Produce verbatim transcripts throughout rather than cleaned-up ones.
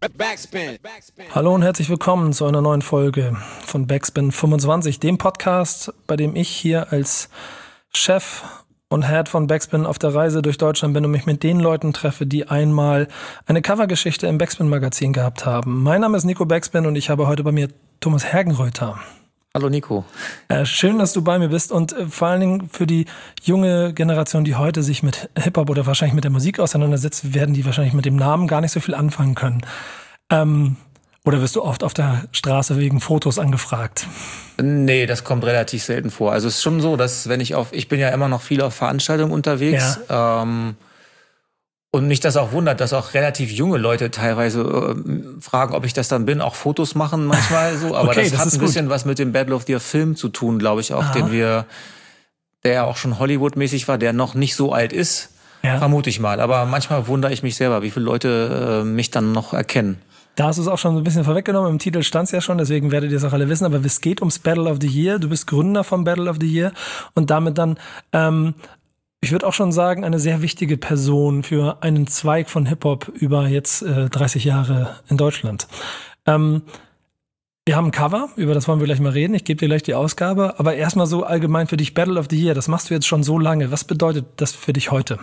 Backspin. Hallo und herzlich willkommen zu einer neuen Folge von Backspin fünfundzwanzig, dem Podcast, bei dem ich hier als Chef und Head von Backspin auf der Reise durch Deutschland bin und mich mit den Leuten treffe, die einmal eine Covergeschichte im Backspin-Magazin gehabt haben. Mein Name ist Nico Backspin und ich habe heute bei mir Thomas Hergenreuter. Hallo Nico. Äh, schön, dass du bei mir bist und äh, vor allen Dingen für die junge Generation, die heute sich mit Hip-Hop oder wahrscheinlich mit der Musik auseinandersetzt, werden die wahrscheinlich mit dem Namen gar nicht so viel anfangen können. Ähm, oder wirst du oft auf der Straße wegen Fotos angefragt? Nee, das kommt relativ selten vor. Also es ist schon so, dass wenn ich auf, ich bin ja immer noch viel auf Veranstaltungen unterwegs, ja. ähm, und mich das auch wundert, dass auch relativ junge Leute teilweise äh, fragen, ob ich das dann bin, auch Fotos machen manchmal so. Aber okay, das, das hat ein bisschen gut. was mit dem Battle of the Year Film zu tun, glaube ich auch, Aha. den wir, der ja auch schon Hollywood-mäßig war, der noch nicht so alt ist, ja. vermute ich mal. Aber manchmal wundere ich mich selber, wie viele Leute äh, mich dann noch erkennen. Da hast du es auch schon so ein bisschen vorweggenommen. Im Titel stand es ja schon, deswegen werdet ihr es auch alle wissen. Aber es geht ums Battle of the Year. Du bist Gründer vom Battle of the Year und damit dann... Ähm, ich würde auch schon sagen, eine sehr wichtige Person für einen Zweig von Hip-Hop über jetzt äh, dreißig Jahre in Deutschland. Ähm, wir haben ein Cover, über das wollen wir gleich mal reden. Ich gebe dir gleich die Ausgabe. Aber erstmal so allgemein für dich Battle of the Year. Das machst du jetzt schon so lange. Was bedeutet das für dich heute?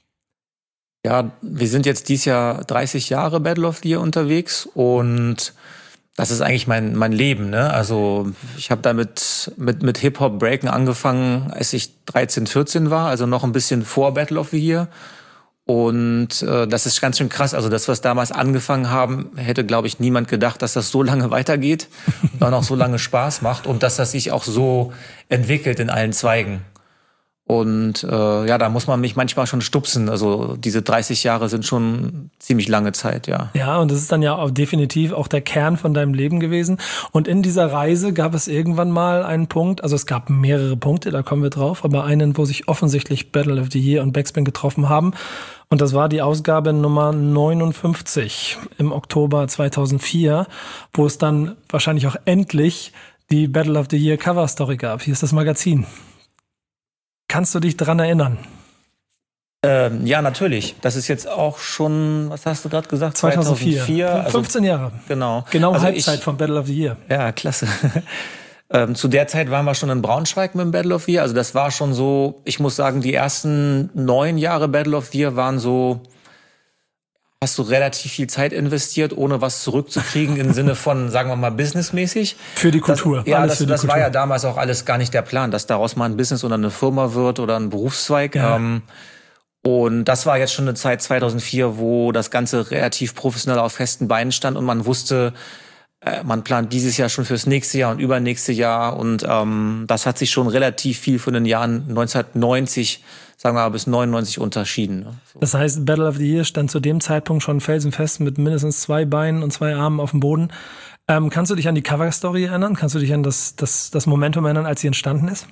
Ja, wir sind jetzt dieses Jahr dreißig Jahre Battle of the Year unterwegs und das ist eigentlich mein mein Leben, ne? Also ich habe damit mit mit Hip-Hop Breaken angefangen, als ich dreizehn, vierzehn war, also noch ein bisschen vor Battle of the Year. Und äh, das ist ganz schön krass. Also das, was damals angefangen haben, hätte, glaube ich, niemand gedacht, dass das so lange weitergeht und auch noch so lange Spaß macht und dass das sich auch so entwickelt in allen Zweigen. Und äh, ja, da muss man mich manchmal schon stupsen. Also diese dreißig Jahre sind schon ziemlich lange Zeit, ja. Ja, und das ist dann ja auch definitiv auch der Kern von deinem Leben gewesen. Und in dieser Reise gab es irgendwann mal einen Punkt, also es gab mehrere Punkte, da kommen wir drauf, aber einen, wo sich offensichtlich Battle of the Year und Backspin getroffen haben. Und das war die Ausgabe Nummer neunundfünfzig im Oktober zweitausendvier, wo es dann wahrscheinlich auch endlich die Battle of the Year Cover Story gab. Hier ist das Magazin. Kannst du dich dran erinnern? Ähm, ja, natürlich. Das ist jetzt auch schon, was hast du gerade gesagt? zweitausendvier. zweitausendvier. Also, fünfzehn Jahre. Genau. Genau also Halbzeit ich, von Battle of the Year. Ja, klasse. ähm, zu der Zeit waren wir schon in Braunschweig mit dem Battle of the Year. Also das war schon so, ich muss sagen, die ersten neun Jahre Battle of the Year waren so, hast du relativ viel Zeit investiert, ohne was zurückzukriegen im Sinne von, sagen wir mal, businessmäßig. Für die Kultur. Das, ja, alles das, das Kultur. War ja damals auch alles gar nicht der Plan, dass daraus mal ein Business oder eine Firma wird oder ein Berufszweig. Ja. Ähm, und das war jetzt schon eine Zeit zweitausendvier, wo das Ganze relativ professionell auf festen Beinen stand und man wusste, äh, man plant dieses Jahr schon fürs nächste Jahr und übernächste Jahr. Und ähm, das hat sich schon relativ viel von den Jahren neunzehnhundertneunzig sagen wir mal, bis neunundneunzig unterschieden. Ne? So. Das heißt, Battle of the Year stand zu dem Zeitpunkt schon felsenfest mit mindestens zwei Beinen und zwei Armen auf dem Boden. Ähm, kannst du dich an die Cover-Story erinnern? Kannst du dich an das, das, das Momentum erinnern, als sie entstanden ist?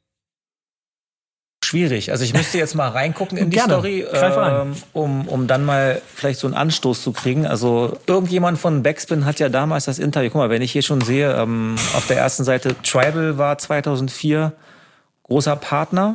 Schwierig. Also ich müsste jetzt mal reingucken in die Gerne. Story, ähm, um, um dann mal vielleicht so einen Anstoß zu kriegen. Also irgendjemand von Backspin hat ja damals das Interview, guck mal, wenn ich hier schon sehe, ähm, auf der ersten Seite, Tribal war zweitausendvier großer Partner.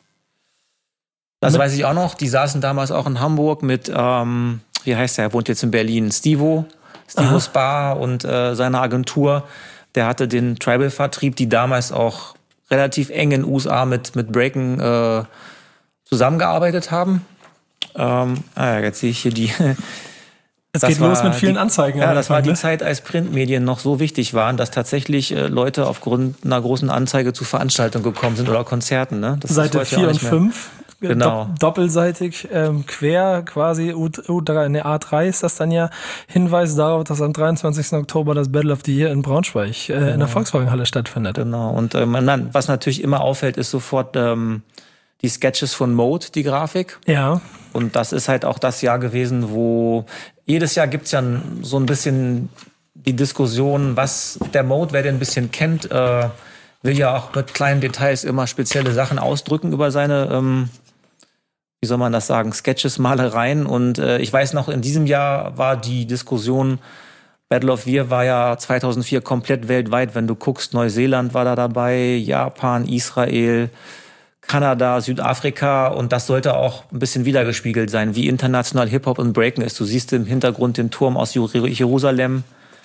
Das mit weiß ich auch noch. Die saßen damals auch in Hamburg mit, ähm, wie heißt der, er wohnt jetzt in Berlin, Stivo, Stivo Spa und äh, seine Agentur. Der hatte den Tribal-Vertrieb, die damals auch relativ eng in den U S A mit, mit Breaken äh, zusammengearbeitet haben. Ähm, ah, jetzt sehe ich hier die... Es geht los mit vielen Anzeigen. Ja, das war die Zeit, als Printmedien noch so wichtig waren, dass tatsächlich äh, Leute aufgrund einer großen Anzeige zu Veranstaltungen gekommen sind oder Konzerten. Ne? Das Seite vier und fünf. Genau. Doppelseitig, ähm, quer quasi, U, U3, ne, A drei ist das dann ja, Hinweis darauf, dass am dreiundzwanzigsten Oktober das Battle of the Year in Braunschweig äh, genau. in der Volkswagenhalle stattfindet. Genau, und äh, man, was natürlich immer auffällt, ist sofort ähm, die Sketches von Mode, die Grafik. Ja. Und das ist halt auch das Jahr gewesen, wo jedes Jahr gibt's ja so ein bisschen die Diskussion, was der Mode, wer den ein bisschen kennt, äh, will ja auch mit kleinen Details immer spezielle Sachen ausdrücken über seine... Ähm, wie soll man das sagen, Sketches, Malereien. Und äh, ich weiß noch, in diesem Jahr war die Diskussion, Battle of the Year war ja zweitausendvier komplett weltweit. Wenn du guckst, Neuseeland war da dabei, Japan, Israel, Kanada, Südafrika und das sollte auch ein bisschen wiedergespiegelt sein, wie international Hip-Hop und Breaken ist. Du siehst im Hintergrund den Turm aus Jerusalem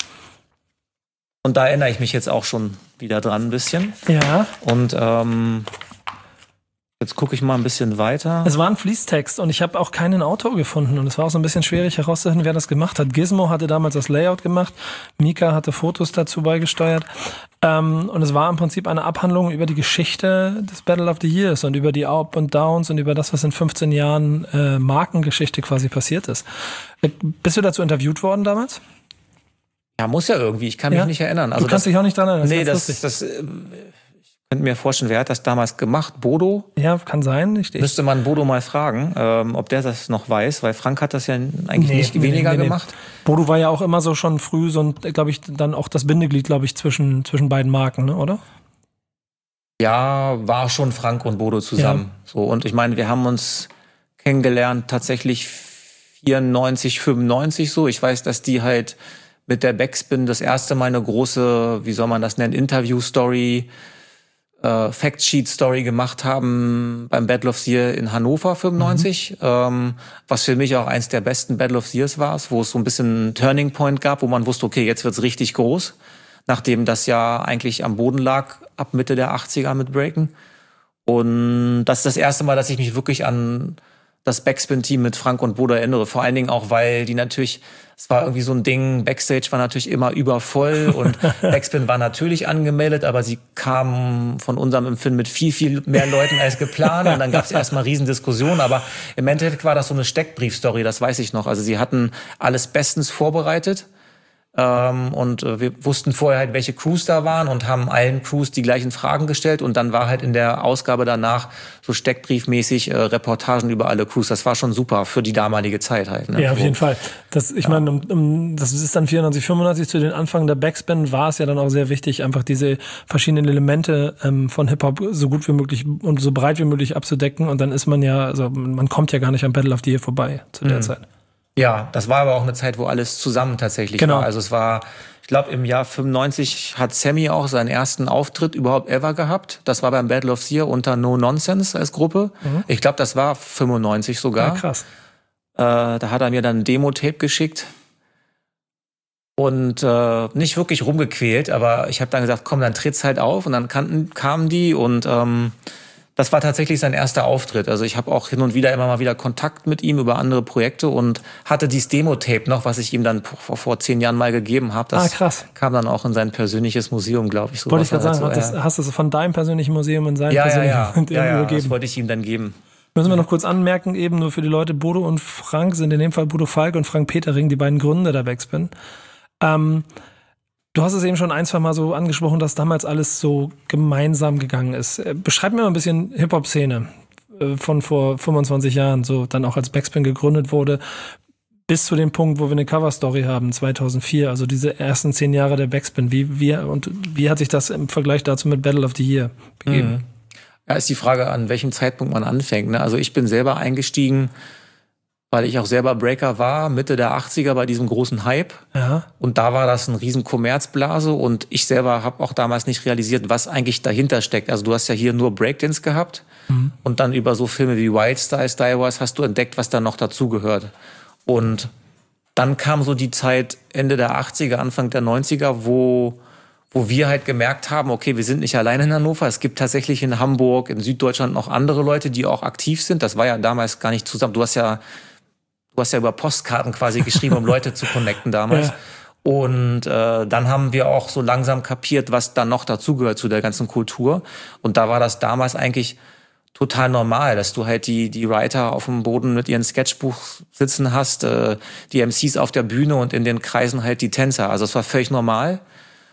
und da erinnere ich mich jetzt auch schon wieder dran ein bisschen. Ja. Und ähm, jetzt gucke ich mal ein bisschen weiter. Es war ein Fließtext und ich habe auch keinen Autor gefunden und es war auch so ein bisschen schwierig herauszufinden, wer das gemacht hat. Gizmo hatte damals das Layout gemacht, Mika hatte Fotos dazu beigesteuert ähm, und es war im Prinzip eine Abhandlung über die Geschichte des Battle of the Years und über die Up und Downs und über das, was in fünfzehn Jahren äh, Markengeschichte quasi passiert ist. Äh, bist du dazu interviewt worden damals? Ja, muss ja irgendwie. Ich kann mich ja? nicht erinnern. Also du kannst das, dich auch nicht dran erinnern. Das nee, das, das, ich könnte mir vorstellen, wer hat das damals gemacht? Bodo? Ja, kann sein. Ich, ich Müsste man Bodo mal fragen, ähm, ob der das noch weiß, weil Frank hat das ja eigentlich nee, nicht nee, weniger nee, gemacht. Nee. Bodo war ja auch immer so schon früh so, glaube ich, dann auch das Bindeglied, glaube ich, zwischen, zwischen beiden Marken, ne, oder? Ja, war schon Frank und Bodo zusammen. Ja. So, und ich meine, wir haben uns kennengelernt tatsächlich vierundneunzig, fünfundneunzig so. Ich weiß, dass die halt mit der Backspin das erste Mal eine große, wie soll man das nennen, Interview-Story, äh, Fact-Sheet-Story gemacht haben beim Battle of the Year in Hannover fünfundneunzig, mhm. ähm, was für mich auch eins der besten Battle of the Years war, wo es so ein bisschen einen Turning Point gab, wo man wusste, okay, jetzt wird's richtig groß, nachdem das ja eigentlich am Boden lag ab Mitte der achtziger mit Breaken. Und das ist das erste Mal, dass ich mich wirklich an das Backspin-Team mit Frank und Bodo erinnere. Vor allen Dingen auch, weil die natürlich, es war irgendwie so ein Ding, Backstage war natürlich immer übervoll und Backspin war natürlich angemeldet, aber sie kamen von unserem Empfinden mit viel, viel mehr Leuten als geplant und dann gab es erstmal Riesendiskussionen, aber im Endeffekt war das so eine Steckbriefstory, das weiß ich noch. Also sie hatten alles bestens vorbereitet. Ähm, und äh, wir wussten vorher halt, welche Crews da waren und haben allen Crews die gleichen Fragen gestellt und dann war halt in der Ausgabe danach so steckbriefmäßig äh, Reportagen über alle Crews. Das war schon super für die damalige Zeit halt. Ne? Ja, auf so. jeden Fall. Das, ich ja. meine, um, um, das ist dann vierundneunzig, fünfundneunzig zu den Anfang der Backspin war es ja dann auch sehr wichtig, einfach diese verschiedenen Elemente ähm, von Hip-Hop so gut wie möglich und so breit wie möglich abzudecken und dann ist man ja, also man kommt ja gar nicht am Battle of the Year vorbei zu der mhm. Zeit. Ja, das war aber auch eine Zeit, wo alles zusammen tatsächlich genau. war. Also es war, ich glaube, im Jahr fünfundneunzig hat Sammy auch seinen ersten Auftritt überhaupt ever gehabt. Das war beim Battle of the Year unter No Nonsense als Gruppe. Mhm. Ich glaube, das war fünfundneunzig sogar. Ja, krass. Äh, da hat er mir dann ein Demo-Tape geschickt und äh, nicht wirklich rumgequält, aber ich habe dann gesagt, komm, dann tritt's halt auf und dann kannten, kamen die und ähm, das war tatsächlich sein erster Auftritt. Also ich habe auch hin und wieder immer mal wieder Kontakt mit ihm über andere Projekte und hatte dieses Demo-Tape noch, was ich ihm dann vor, vor zehn Jahren mal gegeben habe. Das ah, krass. kam dann auch in sein persönliches Museum, glaube ich. So wollte ich gerade sagen, so, das, ja. hast du es von deinem persönlichen Museum in sein ja, persönlichen ja, ja. Museum ja, ja, übergeben? das wollte ich ihm dann geben. Müssen wir noch kurz anmerken, eben nur für die Leute, Bodo und Frank sind in dem Fall Bodo Falk und Frank Petering, die beiden Gründer der Backspin. Ähm, Du hast es eben schon ein, zwei Mal so angesprochen, dass damals alles so gemeinsam gegangen ist. Beschreib mir mal ein bisschen Hip-Hop-Szene von vor fünfundzwanzig Jahren, so dann auch als Backspin gegründet wurde, bis zu dem Punkt, wo wir eine Cover-Story haben, zweitausendvier, also diese ersten zehn Jahre der Backspin. Wie, wie, und wie hat sich das im Vergleich dazu mit Battle of the Year begeben? Mhm. Ja, ist die Frage, an welchem Zeitpunkt man anfängt. Ne? Also ich bin selber eingestiegen, weil ich auch selber Breaker war, Mitte der achtziger bei diesem großen Hype. Ja. Und da war das ein riesen Kommerzblase und ich selber habe auch damals nicht realisiert, was eigentlich dahinter steckt. Also du hast ja hier nur Breakdance gehabt mhm. und dann über so Filme wie Wild Style, Style Wars hast du entdeckt, was da noch dazugehört. Und dann kam so die Zeit Ende der achtziger, Anfang der neunziger, wo wo wir halt gemerkt haben, okay, wir sind nicht alleine in Hannover. Es gibt tatsächlich in Hamburg, in Süddeutschland noch andere Leute, die auch aktiv sind. Das war ja damals gar nicht zusammen. Du hast ja Du hast ja über Postkarten quasi geschrieben, um Leute zu connecten damals. Ja. Und äh, dann haben wir auch so langsam kapiert, was dann noch dazugehört zu der ganzen Kultur. Und da war das damals eigentlich total normal, dass du halt die die Writer auf dem Boden mit ihren Sketchbuch sitzen hast, äh, die M Cs auf der Bühne und in den Kreisen halt die Tänzer. Also es war völlig normal.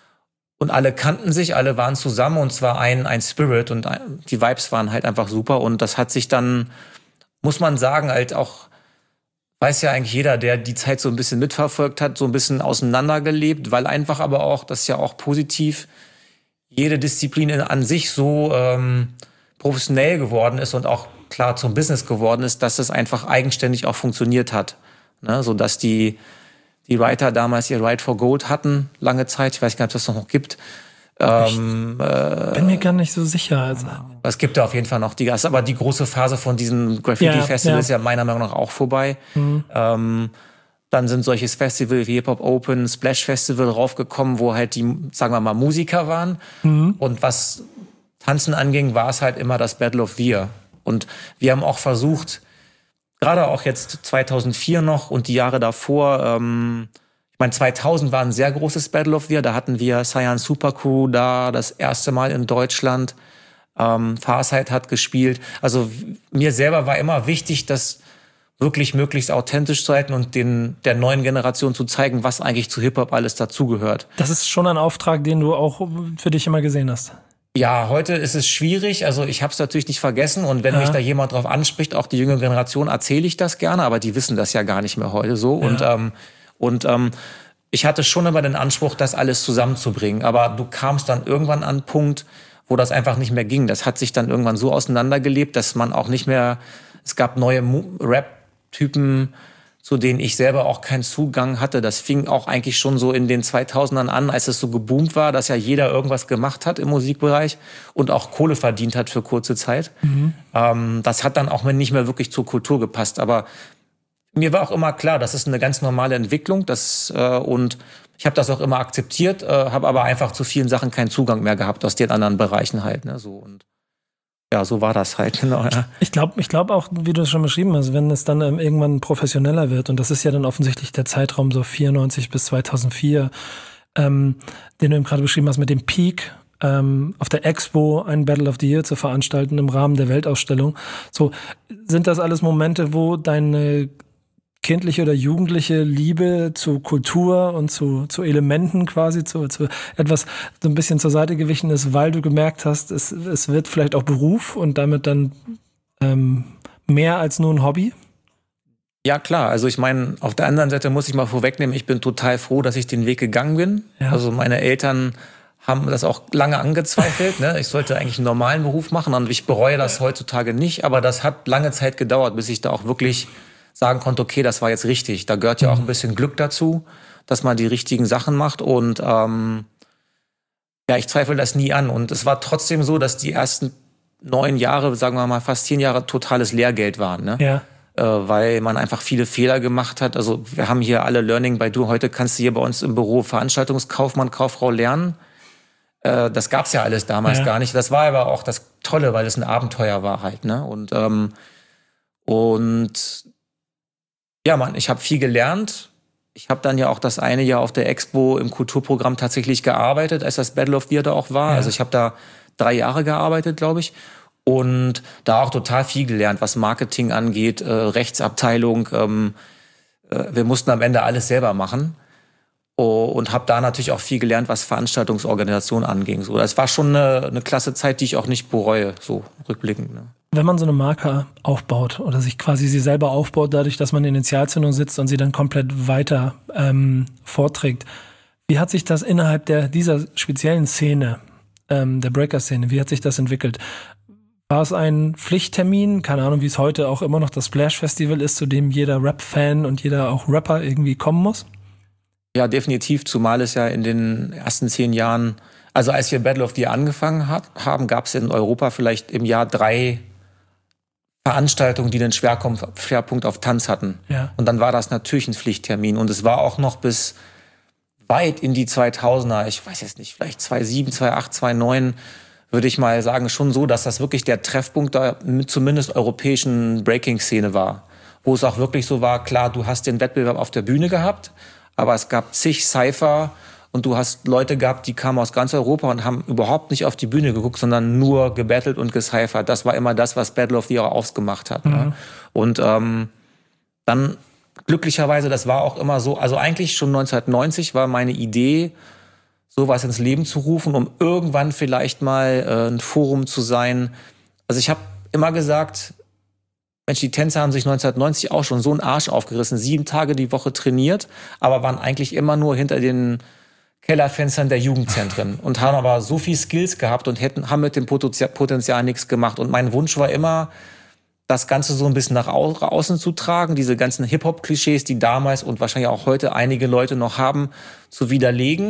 Und alle kannten sich, alle waren zusammen und es war ein ein Spirit und die Vibes waren halt einfach super. Und das hat sich dann, muss man sagen, halt auch weiß ja eigentlich jeder, der die Zeit so ein bisschen mitverfolgt hat, so ein bisschen auseinandergelebt, weil einfach aber auch, das ist ja auch positiv, jede Disziplin an sich so ähm, professionell geworden ist und auch klar zum Business geworden ist, dass es einfach eigenständig auch funktioniert hat. Ne? So dass die, die Writer damals ihr Right for Gold hatten, lange Zeit, ich weiß gar nicht, ob es das noch gibt, Ähm, äh, bin mir gar nicht so sicher. Also. Es gibt da auf jeden Fall noch die, aber die große Phase von diesen Graffiti-Festivals ja, ja. ist ja meiner Meinung nach auch vorbei. Mhm. Ähm, dann sind solches Festival wie Hip Hop Open, Splash Festival raufgekommen, wo halt die, sagen wir mal, Musiker waren. Mhm. Und was Tanzen anging, war es halt immer das Battle of the Year. Und wir haben auch versucht, gerade auch jetzt zweitausendvier noch und die Jahre davor, ähm, ich meine, zweitausend war ein sehr großes Battle of the Year. Da hatten wir Cyan Supercrew da das erste Mal in Deutschland. Ähm, Farsight hat gespielt. Also mir selber war immer wichtig, das wirklich möglichst authentisch zu halten und den der neuen Generation zu zeigen, was eigentlich zu Hip-Hop alles dazugehört. Das ist schon ein Auftrag, den du auch für dich immer gesehen hast. Ja, heute ist es schwierig. Also ich habe es natürlich nicht vergessen. Und wenn ja. mich da jemand drauf anspricht, auch die jüngere Generation, erzähle ich das gerne. Aber die wissen das ja gar nicht mehr heute so. Ja. Und ähm, Und ähm, ich hatte schon immer den Anspruch, das alles zusammenzubringen. Aber du kamst dann irgendwann an einen Punkt, wo das einfach nicht mehr ging. Das hat sich dann irgendwann so auseinandergelebt, dass man auch nicht mehr... Es gab neue Rap-Typen, zu denen ich selber auch keinen Zugang hatte. Das fing auch eigentlich schon so in den zweitausendern an, als es so geboomt war, dass ja jeder irgendwas gemacht hat im Musikbereich und auch Kohle verdient hat für kurze Zeit. Mhm. Ähm, das hat dann auch nicht mehr wirklich zur Kultur gepasst. Aber mir war auch immer klar, das ist eine ganz normale Entwicklung, das, äh, und ich habe das auch immer akzeptiert, äh, habe aber einfach zu vielen Sachen keinen Zugang mehr gehabt aus den anderen Bereichen halt, ne, so. Und ja, so war das halt, genau. Ja. Ich glaube ich glaube auch, wie du es schon beschrieben hast, wenn es dann ähm, irgendwann professioneller wird, und das ist ja dann offensichtlich der Zeitraum so vierundneunzig bis zweitausendvier, ähm, den du eben gerade beschrieben hast mit dem Peak, ähm, auf der Expo ein Battle of the Year zu veranstalten im Rahmen der Weltausstellung. So, sind das alles Momente, wo deine kindliche oder jugendliche Liebe zu Kultur und zu, zu Elementen quasi, zu, zu etwas so ein bisschen zur Seite gewichen ist, weil du gemerkt hast, es, es wird vielleicht auch Beruf und damit dann ähm, mehr als nur ein Hobby? Ja, klar. Also ich meine, auf der anderen Seite muss ich mal vorwegnehmen, ich bin total froh, dass ich den Weg gegangen bin. Ja. Also meine Eltern haben das auch lange angezweifelt. Ne? Ich sollte eigentlich einen normalen Beruf machen und ich bereue das heutzutage nicht. Aber das hat lange Zeit gedauert, bis ich da auch wirklich sagen konnte, okay, das war jetzt richtig. Da gehört ja auch ein bisschen Glück dazu, dass man die richtigen Sachen macht. Und ähm, ja, ich zweifle das nie an. Und es war trotzdem so, dass die ersten neun Jahre, sagen wir mal fast zehn Jahre, totales Lehrgeld waren. Ne? Ja. Äh, weil man einfach viele Fehler gemacht hat. Also wir haben hier alle Learning by Do. Heute kannst du hier bei uns im Büro Veranstaltungskaufmann, Kauffrau lernen. Äh, das gab's ja alles damals ja. gar nicht. Das war aber auch das Tolle, weil es ein Abenteuer war halt. Ne? Und, ähm, und ja, Mann, ich habe viel gelernt. Ich habe dann ja auch das eine Jahr auf der Expo im Kulturprogramm tatsächlich gearbeitet, als das Battle of the Year da auch war. Ja. Also ich habe da drei Jahre gearbeitet, glaube ich. Und da auch total viel gelernt, was Marketing angeht, äh, Rechtsabteilung. Ähm, äh, wir mussten am Ende alles selber machen. Oh, und habe da natürlich auch viel gelernt, was Veranstaltungsorganisation anging. So, das war schon eine, eine klasse Zeit, die ich auch nicht bereue, so rückblickend. Ne? Wenn man so eine Marke aufbaut oder sich quasi sie selber aufbaut, dadurch, dass man in Initialzündung sitzt und sie dann komplett weiter ähm, vorträgt, wie hat sich das innerhalb der dieser speziellen Szene, ähm, der Breaker-Szene, wie hat sich das entwickelt? War es ein Pflichttermin, keine Ahnung, wie es heute auch immer noch das Splash-Festival ist, zu dem jeder Rap-Fan und jeder auch Rapper irgendwie kommen muss? Ja, definitiv, zumal es ja in den ersten zehn Jahren, also als wir Battle of the Year angefangen hat, haben, gab es in Europa vielleicht im Jahr drei Veranstaltungen, die den Schwerpunkt auf Tanz hatten. Ja. Und dann war das natürlich ein Pflichttermin. Und es war auch noch bis weit in die zweitausender, ich weiß jetzt nicht, vielleicht zweitausendsieben, zweitausendacht, zweitausendneun, würde ich mal sagen, schon so, dass das wirklich der Treffpunkt der zumindest europäischen Breaking-Szene war. Wo es auch wirklich so war, klar, du hast den Wettbewerb auf der Bühne gehabt, aber es gab zig Cypher und du hast Leute gehabt, die kamen aus ganz Europa und haben überhaupt nicht auf die Bühne geguckt, sondern nur gebettelt und gecyphert. Das war immer das, was Battle of the Year ausgemacht hat. Mhm. Ne? Und ähm, dann glücklicherweise, das war auch immer so, also eigentlich schon neunzehnhundertneunzig war meine Idee, sowas ins Leben zu rufen, um irgendwann vielleicht mal äh, ein Forum zu sein. Also ich habe immer gesagt, Mensch, die Tänzer haben sich neunzehnhundertneunzig auch schon so einen Arsch aufgerissen, sieben Tage die Woche trainiert, aber waren eigentlich immer nur hinter den Kellerfenstern der Jugendzentren und haben aber so viel Skills gehabt und hätten, haben mit dem Potenzial, Potenzial nichts gemacht. Und mein Wunsch war immer, das Ganze so ein bisschen nach au- außen zu tragen, diese ganzen Hip-Hop-Klischees, die damals und wahrscheinlich auch heute einige Leute noch haben, zu widerlegen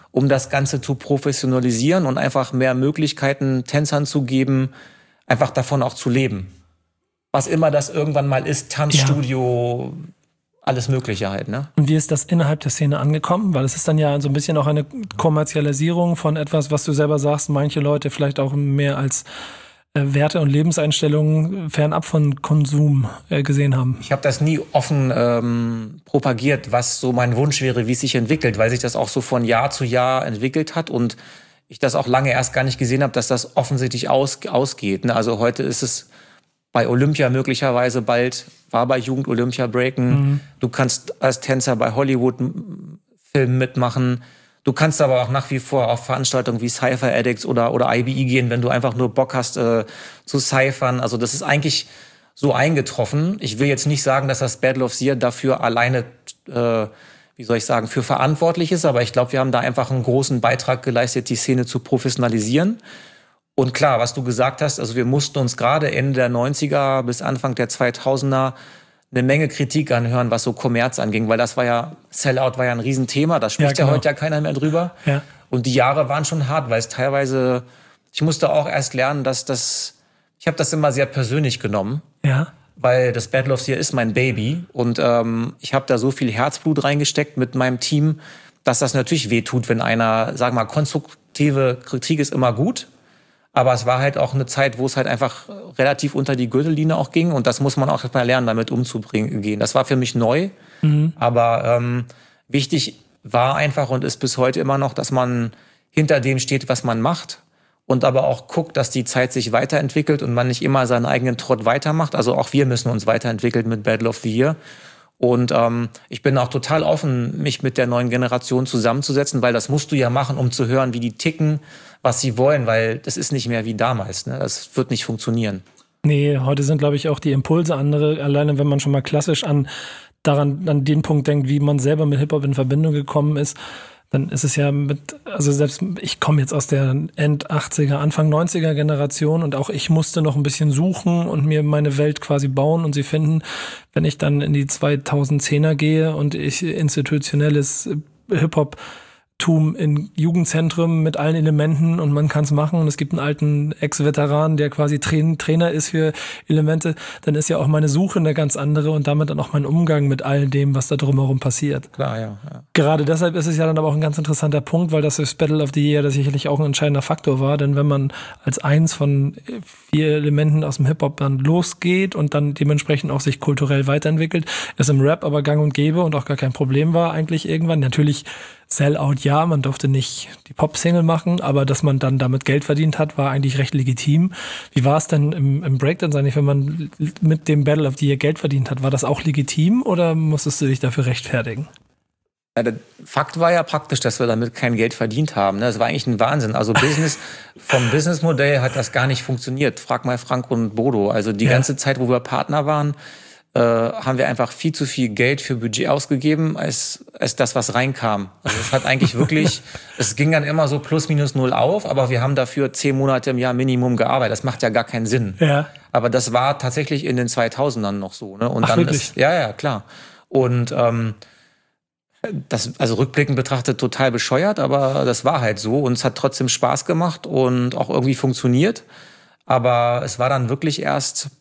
um das Ganze zu professionalisieren und einfach mehr Möglichkeiten Tänzern zu geben, einfach davon auch zu leben. Was immer das irgendwann mal ist, Tanzstudio, ja. Alles Mögliche halt, ne? Und wie ist das innerhalb der Szene angekommen? Weil es ist dann ja so ein bisschen auch eine Kommerzialisierung von etwas, was du selber sagst, manche Leute vielleicht auch mehr als äh, Werte und Lebenseinstellungen fernab von Konsum äh, gesehen haben. Ich habe das nie offen ähm, propagiert, was so mein Wunsch wäre, wie es sich entwickelt, weil sich das auch so von Jahr zu Jahr entwickelt hat und ich das auch lange erst gar nicht gesehen habe, dass das offensichtlich aus, ausgeht. Ne? Also heute ist es bei Olympia möglicherweise bald, war bei Jugend Olympia Breaken. Mhm. Du kannst als Tänzer bei Hollywood-Filmen mitmachen. Du kannst aber auch nach wie vor auf Veranstaltungen wie Cypher Addicts oder, oder I B E gehen, wenn du einfach nur Bock hast äh, zu cyphern. Also das ist eigentlich so eingetroffen. Ich will jetzt nicht sagen, dass das Battle of the Year dafür alleine, äh, wie soll ich sagen, für verantwortlich ist. Aber ich glaube, wir haben da einfach einen großen Beitrag geleistet, die Szene zu professionalisieren. Und klar, was du gesagt hast, also wir mussten uns gerade Ende der neunziger bis Anfang der zweitausender eine Menge Kritik anhören, was so Kommerz anging, weil das war ja, Sellout war ja ein Riesenthema, da spricht ja, genau. ja heute ja keiner mehr drüber. Ja. Und die Jahre waren schon hart, weil es teilweise, ich musste auch erst lernen, dass das, ich habe das immer sehr persönlich genommen, ja. weil das Battle of the Year ist mein Baby und ähm, ich habe da so viel Herzblut reingesteckt mit meinem Team, dass das natürlich wehtut, wenn einer, sag mal, konstruktive Kritik ist immer gut. Aber es war halt auch eine Zeit, wo es halt einfach relativ unter die Gürtellinie auch ging. Und das muss man auch mal lernen, damit umzugehen. Das war für mich neu. Mhm. Aber ähm, wichtig war einfach und ist bis heute immer noch, dass man hinter dem steht, was man macht. Und aber auch guckt, dass die Zeit sich weiterentwickelt und man nicht immer seinen eigenen Trott weitermacht. Also auch wir müssen uns weiterentwickeln mit Battle of the Year. Und ähm, ich bin auch total offen, mich mit der neuen Generation zusammenzusetzen, weil das musst du ja machen, um zu hören, wie die ticken, was sie wollen, weil das ist nicht mehr wie damals. Ne? Das wird nicht funktionieren. Nee, heute sind, glaube ich, auch die Impulse andere. Alleine, wenn man schon mal klassisch an daran an den Punkt denkt, wie man selber mit Hip-Hop in Verbindung gekommen ist, dann ist es ja mit, also selbst ich komme jetzt aus der End-achtziger, Anfang neunziger Generation und auch ich musste noch ein bisschen suchen und mir meine Welt quasi bauen und sie finden. Wenn ich dann in die zweitausendzehner gehe und ich institutionelles Hip-Hop in Jugendzentren mit allen Elementen und man kann es machen und es gibt einen alten Ex-Veteran, der quasi Train- Trainer ist für Elemente, dann ist ja auch meine Suche eine ganz andere und damit dann auch mein Umgang mit all dem, was da drumherum passiert. Klar, ja, ja. Gerade deshalb ist es ja dann aber auch ein ganz interessanter Punkt, weil das das Battle of the Year das sicherlich auch ein entscheidender Faktor war, denn wenn man als eins von vier Elementen aus dem Hip-Hop dann losgeht und dann dementsprechend auch sich kulturell weiterentwickelt, es im Rap aber gang und gäbe und auch gar kein Problem war eigentlich irgendwann. Natürlich Sellout, ja, man durfte nicht die Pop-Single machen, aber dass man dann damit Geld verdient hat, war eigentlich recht legitim. Wie war es denn im, im Breakdance eigentlich, wenn man mit dem Battle of the Year Geld verdient hat? War das auch legitim oder musstest du dich dafür rechtfertigen? Ja, der Fakt war ja praktisch, dass wir damit kein Geld verdient haben. Das war eigentlich ein Wahnsinn. Also Business, vom Businessmodell hat das gar nicht funktioniert. Frag mal Frank und Bodo. Also die ja. ganze Zeit, wo wir Partner waren, Äh, haben wir einfach viel zu viel Geld für Budget ausgegeben, als, als das, was reinkam. Also es hat eigentlich wirklich, es ging dann immer so plus minus null auf, aber wir haben dafür zehn Monate im Jahr Minimum gearbeitet. Das macht ja gar keinen Sinn. Ja. Aber das war tatsächlich in den zweitausendern noch so. Ne? Und Ach, dann wirklich? ist, ja, ja, klar. Und ähm, das, also rückblickend betrachtet total bescheuert, aber das war halt so und es hat trotzdem Spaß gemacht und auch irgendwie funktioniert. Aber es war dann wirklich erst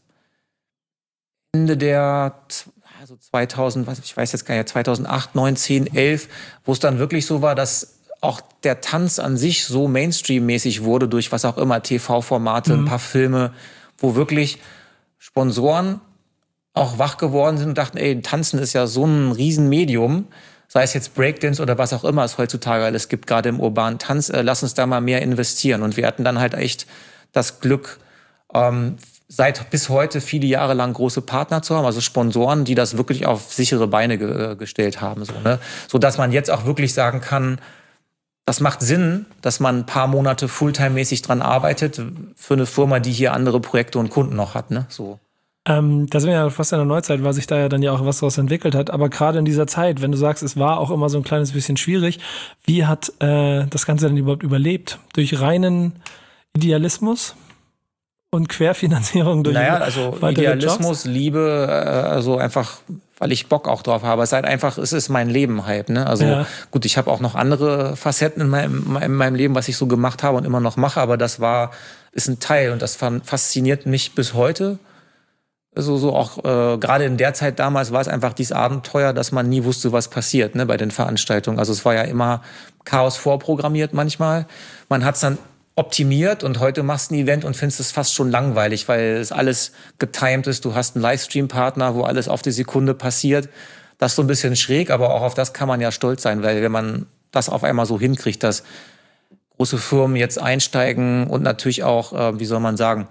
Ende der also zweitausend, was ich weiß jetzt gar nicht, zweitausendacht, neun, zehn, elf, wo es dann wirklich so war, dass auch der Tanz an sich so Mainstream-mäßig wurde durch was auch immer, T V-Formate, mhm. ein paar Filme, wo wirklich Sponsoren auch wach geworden sind und dachten, ey, Tanzen ist ja so ein Riesenmedium, sei es jetzt Breakdance oder was auch immer es heutzutage alles gibt, gerade im urbanen Tanz, äh, lass uns da mal mehr investieren. Und wir hatten dann halt echt das Glück, ähm, seit bis heute viele Jahre lang große Partner zu haben, also Sponsoren, die das wirklich auf sichere Beine ge- gestellt haben, so, ne? So dass man jetzt auch wirklich sagen kann, das macht Sinn, dass man ein paar Monate Fulltime-mäßig dran arbeitet für eine Firma, die hier andere Projekte und Kunden noch hat, ne? So. Ähm, da sind wir ja fast in der Neuzeit, weil sich da ja dann ja auch was daraus entwickelt hat. Aber gerade in dieser Zeit, wenn du sagst, es war auch immer so ein kleines bisschen schwierig, wie hat äh, das Ganze denn überhaupt überlebt? Durch reinen Idealismus? Und Querfinanzierung durch Naja, also weitere Idealismus, Jobs? Liebe, äh, also einfach, weil ich Bock auch drauf habe. Es ist halt einfach, es ist mein Leben halt, ne? Also Ja. gut, ich habe auch noch andere Facetten in meinem, in meinem Leben, was ich so gemacht habe und immer noch mache, aber das war, ist ein Teil und das fasziniert mich bis heute. Also so auch äh, gerade in der Zeit damals war es einfach dieses Abenteuer, dass man nie wusste, was passiert, ne, bei den Veranstaltungen. Also es war ja immer Chaos vorprogrammiert manchmal. Man hat es dann optimiert und heute machst du ein Event und findest es fast schon langweilig, weil es alles getimed ist. Du hast einen Livestream-Partner, wo alles auf die Sekunde passiert. Das ist so ein bisschen schräg, aber auch auf das kann man ja stolz sein, weil wenn man das auf einmal so hinkriegt, dass große Firmen jetzt einsteigen und natürlich auch, äh, wie soll man sagen,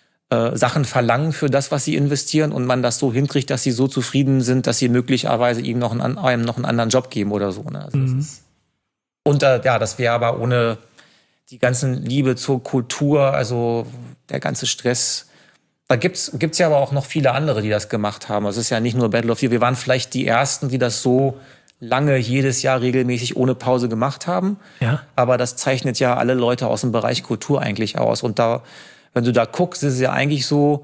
äh, Sachen verlangen für das, was sie investieren und man das so hinkriegt, dass sie so zufrieden sind, dass sie möglicherweise ihm noch einen, einem noch einen anderen Job geben oder so. Ne? Also Mhm. das ist, und äh, ja, das wäre aber ohne die ganzen Liebe zur Kultur, also der ganze Stress. Da gibt's gibt's ja aber auch noch viele andere, die das gemacht haben. Also es ist ja nicht nur Battle of the Year. Wir waren vielleicht die Ersten, die das so lange jedes Jahr regelmäßig ohne Pause gemacht haben. Ja. Aber das zeichnet ja alle Leute aus dem Bereich Kultur eigentlich aus. Und da, wenn du da guckst, ist es ja eigentlich so,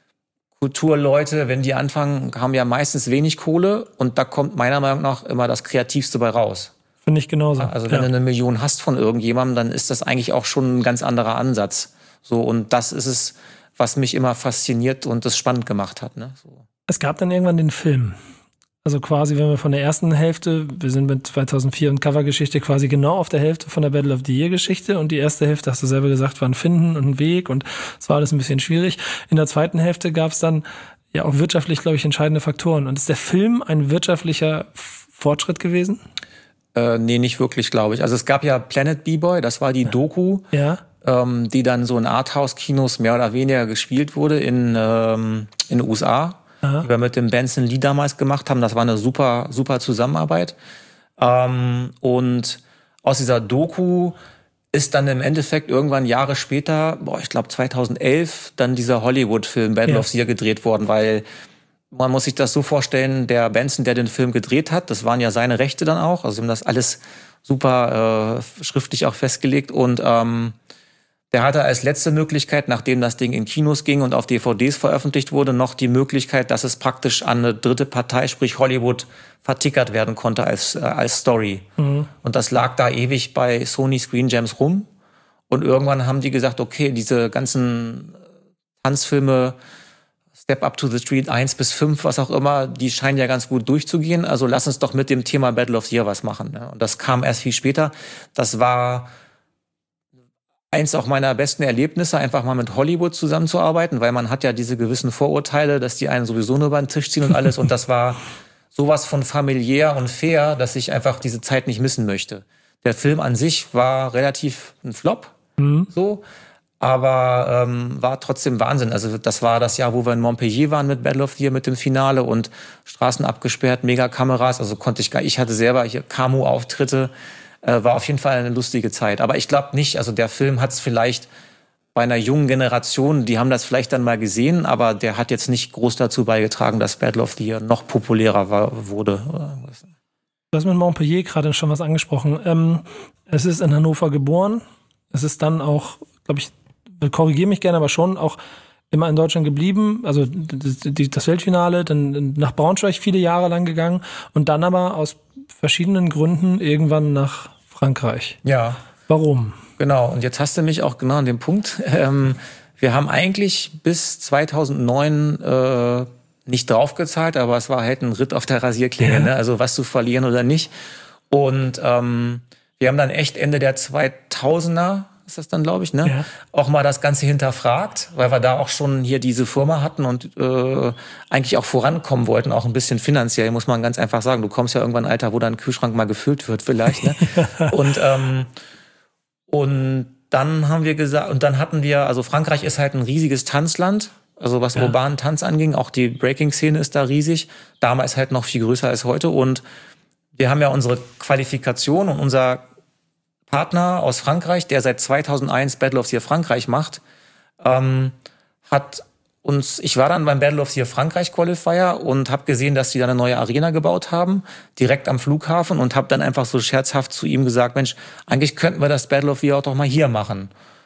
Kulturleute, wenn die anfangen, haben ja meistens wenig Kohle. Und da kommt meiner Meinung nach immer das Kreativste bei raus. Finde ich genauso. Also wenn ja. du eine Million hast von irgendjemandem, dann ist das eigentlich auch schon ein ganz anderer Ansatz. So, und das ist es, was mich immer fasziniert und das spannend gemacht hat. Ne? So. Es gab dann irgendwann den Film. Also quasi, wenn wir von der ersten Hälfte, wir sind mit zweitausendvier und Covergeschichte quasi genau auf der Hälfte von der Battle of the Year Geschichte und die erste Hälfte, hast du selber gesagt, war ein Finden und ein Weg und es war alles ein bisschen schwierig. In der zweiten Hälfte gab es dann ja auch wirtschaftlich, glaube ich, entscheidende Faktoren. Und ist der Film ein wirtschaftlicher Fortschritt gewesen? Äh, nee, nicht wirklich, glaube ich. Also es gab ja Planet B-Boy, das war die Doku, Ja. ähm, die dann so in Arthouse-Kinos mehr oder weniger gespielt wurde in, ähm, in den U S A. Aha. Die wir mit dem Benson Lee damals gemacht haben. Das war eine super, super Zusammenarbeit. Ähm, und aus dieser Doku ist dann im Endeffekt irgendwann Jahre später, boah, ich glaube zweitausendelf, dann dieser Hollywood-Film Battle Ja. of the Year gedreht worden, weil man muss sich das so vorstellen, der Benson, der den Film gedreht hat, das waren ja seine Rechte dann auch, also sie haben das alles super äh, schriftlich auch festgelegt und ähm, der hatte als letzte Möglichkeit, nachdem das Ding in Kinos ging und auf D V Ds veröffentlicht wurde, noch die Möglichkeit, dass es praktisch an eine dritte Partei, sprich Hollywood, vertickert werden konnte als, äh, als Story. Mhm. Und das lag da ewig bei Sony Screen Gems rum. Und irgendwann haben die gesagt, okay, diese ganzen Tanzfilme, Step Up to the Street eins bis fünf, was auch immer, die scheinen ja ganz gut durchzugehen. Also lass uns doch mit dem Thema Battle of the Year was machen. Ne? Und das kam erst viel später. Das war eins auch meiner besten Erlebnisse, einfach mal mit Hollywood zusammenzuarbeiten, weil man hat ja diese gewissen Vorurteile, dass die einen sowieso nur über den Tisch ziehen und alles. Und das war sowas von familiär und fair, dass ich einfach diese Zeit nicht missen möchte. Der Film an sich war relativ ein Flop, mhm. so, aber ähm, war trotzdem Wahnsinn. Also das war das Jahr, wo wir in Montpellier waren mit Battle of the Year, mit dem Finale und Straßen abgesperrt, Megakameras. Also konnte ich gar, ich hatte selber hier Camo-Auftritte. Äh, war auf jeden Fall eine lustige Zeit. Aber ich glaube nicht, also der Film hat es vielleicht bei einer jungen Generation, die haben das vielleicht dann mal gesehen, aber der hat jetzt nicht groß dazu beigetragen, dass Battle of the Year noch populärer war, wurde. Du hast mit Montpellier gerade schon was angesprochen. Ähm, es ist in Hannover geboren. Es ist dann auch, glaube ich, korrigiere mich gerne, aber schon auch immer in Deutschland geblieben. Also das Weltfinale, dann nach Braunschweig viele Jahre lang gegangen und dann aber aus verschiedenen Gründen irgendwann nach Frankreich. Ja. Warum? Genau, und jetzt hast du mich auch genau an dem Punkt. Ähm, wir haben eigentlich bis zweitausendneun äh, nicht draufgezahlt, aber es war halt ein Ritt auf der Rasierklinge, ja. ne? Also was zu verlieren oder nicht. Und ähm, wir haben dann echt Ende der zweitausender, ist das dann, glaube ich, ne? Ja. Auch mal das Ganze hinterfragt, weil wir da auch schon hier diese Firma hatten und äh, eigentlich auch vorankommen wollten, auch ein bisschen finanziell, muss man ganz einfach sagen. Du kommst ja irgendwann in ein Alter, wo dein Kühlschrank mal gefüllt wird vielleicht, ne? und ähm, und dann haben wir gesagt, und dann hatten wir, also Frankreich ist halt ein riesiges Tanzland, also was ja. urbanen Tanz anging, auch die Breaking-Szene ist da riesig, damals halt noch viel größer als heute und wir haben ja unsere Qualifikation und unser Partner aus Frankreich, der seit zweitausendeins Battle of the Year Frankreich macht, ähm, hat uns, ich war dann beim Battle of the Year Frankreich Qualifier und habe gesehen, dass die da eine neue Arena gebaut haben, direkt am Flughafen und habe dann einfach so scherzhaft zu ihm gesagt, Mensch, eigentlich könnten wir das Battle of the Year auch doch mal hier machen.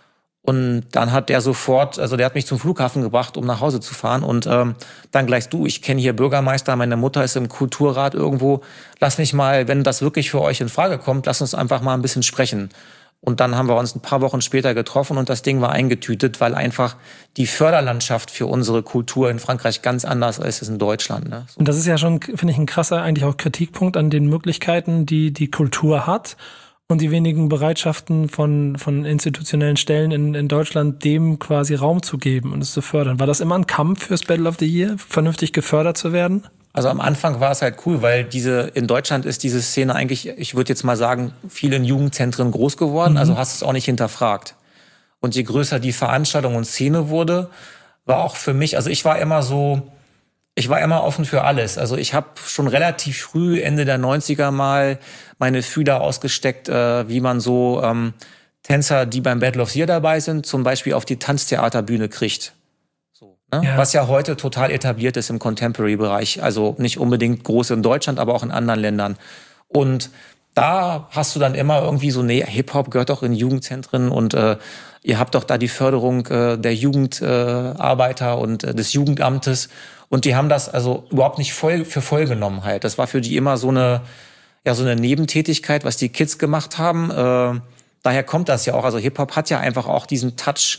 Und dann hat der sofort, also der hat mich zum Flughafen gebracht, um nach Hause zu fahren. Und ähm, dann gleich du, ich kenne hier Bürgermeister, meine Mutter ist im Kulturrat irgendwo. Lass mich mal, wenn das wirklich für euch in Frage kommt, lass uns einfach mal ein bisschen sprechen. Und dann haben wir uns ein paar Wochen später getroffen und das Ding war eingetütet, weil einfach die Förderlandschaft für unsere Kultur in Frankreich ganz anders ist als in Deutschland. Ne? So. Und das ist ja schon, finde ich, ein krasser eigentlich auch Kritikpunkt an den Möglichkeiten, die die Kultur hat. Und die wenigen Bereitschaften von, von institutionellen Stellen in, in Deutschland, dem quasi Raum zu geben und es zu fördern. War das immer ein Kampf fürs Battle of the Year, vernünftig gefördert zu werden? Also am Anfang war es halt cool, weil diese in Deutschland ist diese Szene eigentlich, ich würde jetzt mal sagen, viel in Jugendzentren groß geworden. Mhm. Also hast es auch nicht hinterfragt. Und je größer die Veranstaltung und Szene wurde, war auch für mich, also ich war immer so, ich war immer offen für alles. Also ich habe schon relativ früh, Ende der neunziger mal, meine Fühler ausgesteckt, äh, wie man so ähm, Tänzer, die beim Battle of the Year dabei sind, zum Beispiel auf die Tanztheaterbühne kriegt. So, ne? Ja. Was ja heute total etabliert ist im Contemporary-Bereich. Also nicht unbedingt groß in Deutschland, aber auch in anderen Ländern. Und da hast du dann immer irgendwie so, nee, Hip-Hop gehört doch in Jugendzentren und äh, ihr habt doch da die Förderung äh, der Jugendarbeiter äh, und äh, des Jugendamtes. Und die haben das also überhaupt nicht voll für voll genommen halt. Das war für die immer so eine, ja, so eine Nebentätigkeit, was die Kids gemacht haben. Äh, daher kommt das ja auch. Also Hip-Hop hat ja einfach auch diesen Touch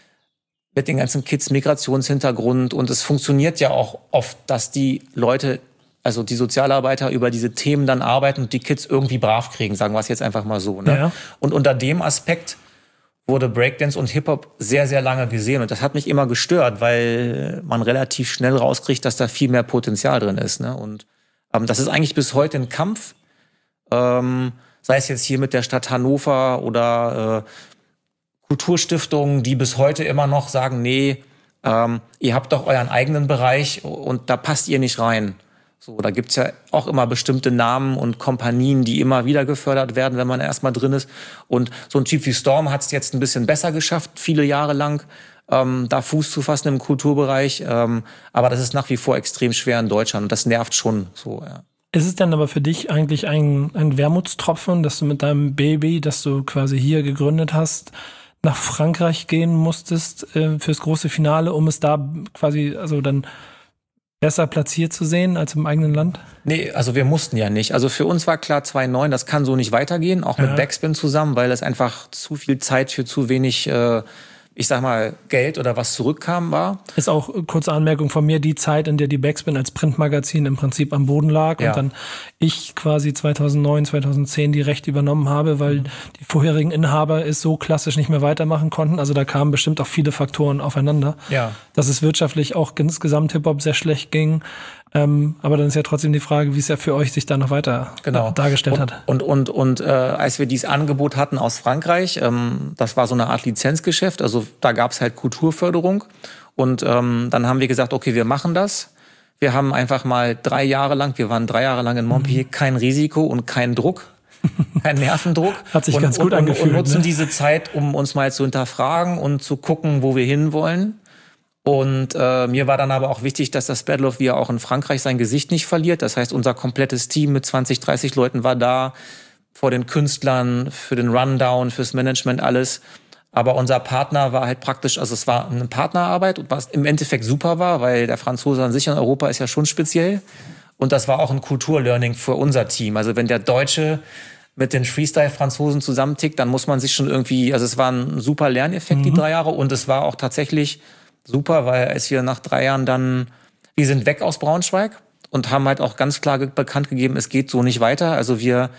mit den ganzen Kids, Migrationshintergrund. Und es funktioniert ja auch oft, dass die Leute, also die Sozialarbeiter über diese Themen dann arbeiten und die Kids irgendwie brav kriegen, sagen wir es jetzt einfach mal so. Ne? Ja. Und unter dem Aspekt wurde Breakdance und Hip-Hop sehr, sehr lange gesehen. Und das hat mich immer gestört, weil man relativ schnell rauskriegt, dass da viel mehr Potenzial drin ist. Ne? Und ähm, das ist eigentlich bis heute ein Kampf. Ähm, sei es jetzt hier mit der Stadt Hannover oder äh, Kulturstiftungen, die bis heute immer noch sagen, nee, ähm, ihr habt doch euren eigenen Bereich und da passt ihr nicht rein. So, da gibt's ja auch immer bestimmte Namen und Kompanien, die immer wieder gefördert werden, wenn man erstmal drin ist. Und so ein Typ wie Storm hat es jetzt ein bisschen besser geschafft, viele Jahre lang, ähm, da Fuß zu fassen im Kulturbereich. Ähm, aber das ist nach wie vor extrem schwer in Deutschland und das nervt schon so, ja. Ist es denn aber für dich eigentlich ein, ein Wermutstropfen, dass du mit deinem Baby, das du quasi hier gegründet hast, nach Frankreich gehen musstest äh, fürs große Finale, um es da quasi, also dann besser platziert zu sehen als im eigenen Land? Nee, also wir mussten ja nicht. Also für uns war klar zwei Komma neun, das kann so nicht weitergehen, auch mit ja. Backspin zusammen, weil das einfach zu viel Zeit für zu wenig, äh, ich sag mal, Geld oder was zurückkam war. Ist auch, kurze Anmerkung von mir, die Zeit, in der die Backspin als Printmagazin im Prinzip am Boden lag ja. und dann ich quasi zweitausendneun, zweitausendzehn die Rechte übernommen habe, weil mhm. die vorherigen Inhaber es so klassisch nicht mehr weitermachen konnten. Also da kamen bestimmt auch viele Faktoren aufeinander. Ja. Dass es wirtschaftlich auch insgesamt Hip-Hop sehr schlecht ging. Ähm, aber dann ist ja trotzdem die Frage, wie es ja für euch sich da noch weiter genau. dargestellt und, hat. Und und und äh, als wir dieses Angebot hatten aus Frankreich, ähm, das war so eine Art Lizenzgeschäft, also da gab es halt Kulturförderung und ähm, dann haben wir gesagt, okay, wir machen das. Wir haben einfach mal drei Jahre lang, wir waren drei Jahre lang in Montpellier, mhm. kein Risiko und kein Druck, kein Nervendruck. Hat sich und, ganz gut und, angefühlt. Und nutzen ne? diese Zeit, um uns mal zu hinterfragen und zu gucken, wo wir hinwollen. Und äh, mir war dann aber auch wichtig, dass das Battle of the Year auch in Frankreich sein Gesicht nicht verliert. Das heißt, unser komplettes Team mit zwanzig, dreißig Leuten war da, vor den Künstlern, für den Rundown, fürs Management, alles. Aber unser Partner war halt praktisch, also es war eine Partnerarbeit, was im Endeffekt super war, weil der Franzose an sich in Europa ist ja schon speziell. Und das war auch ein Kulturlearning für unser Team. Also wenn der Deutsche mit den Freestyle-Franzosen zusammentickt, dann muss man sich schon irgendwie, also es war ein super Lerneffekt, mhm. die drei Jahre. Und es war auch tatsächlich super, weil als wir nach drei Jahren dann, wir sind weg aus Braunschweig und haben halt auch ganz klar ge- bekannt gegeben, es geht so nicht weiter. Also wir,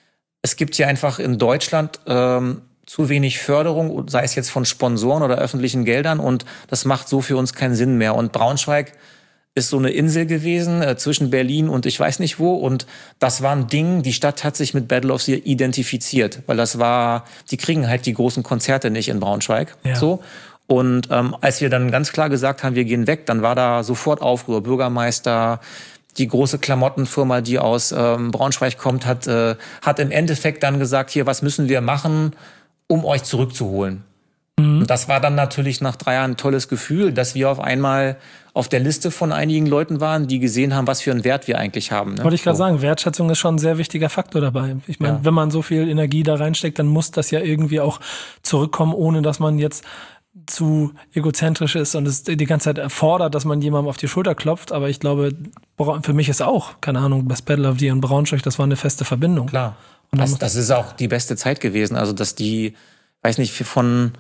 es gibt hier einfach in Deutschland ähm, zu wenig Förderung, sei es jetzt von Sponsoren oder öffentlichen Geldern und das macht so für uns keinen Sinn mehr. Und Braunschweig ist so eine Insel gewesen äh, zwischen Berlin und ich weiß nicht wo und das war ein Ding, die Stadt hat sich mit Battle of the Year identifiziert, weil das war, die kriegen halt die großen Konzerte nicht in Braunschweig, ja. so. Und ähm, als wir dann ganz klar gesagt haben, wir gehen weg, dann war da sofort Aufruhr. Bürgermeister, die große Klamottenfirma, die aus ähm, Braunschweig kommt, hat, äh, hat im Endeffekt dann gesagt, hier, was müssen wir machen, um euch zurückzuholen? Mhm. Und das war dann natürlich nach drei Jahren ein tolles Gefühl, dass wir auf einmal auf der Liste von einigen Leuten waren, die gesehen haben, was für einen Wert wir eigentlich haben. Ne? Wollte ich gerade so. sagen, Wertschätzung ist schon ein sehr wichtiger Faktor dabei. Ich meine, ja. wenn man so viel Energie da reinsteckt, dann muss das ja irgendwie auch zurückkommen, ohne dass man jetzt zu egozentrisch ist und es die ganze Zeit erfordert, dass man jemandem auf die Schulter klopft. Aber ich glaube, für mich ist auch, keine Ahnung, das Battle of the Year in Braunschweig, das war eine feste Verbindung. Klar. Und das, das ist auch die beste Zeit gewesen. Also, dass die, weiß nicht, von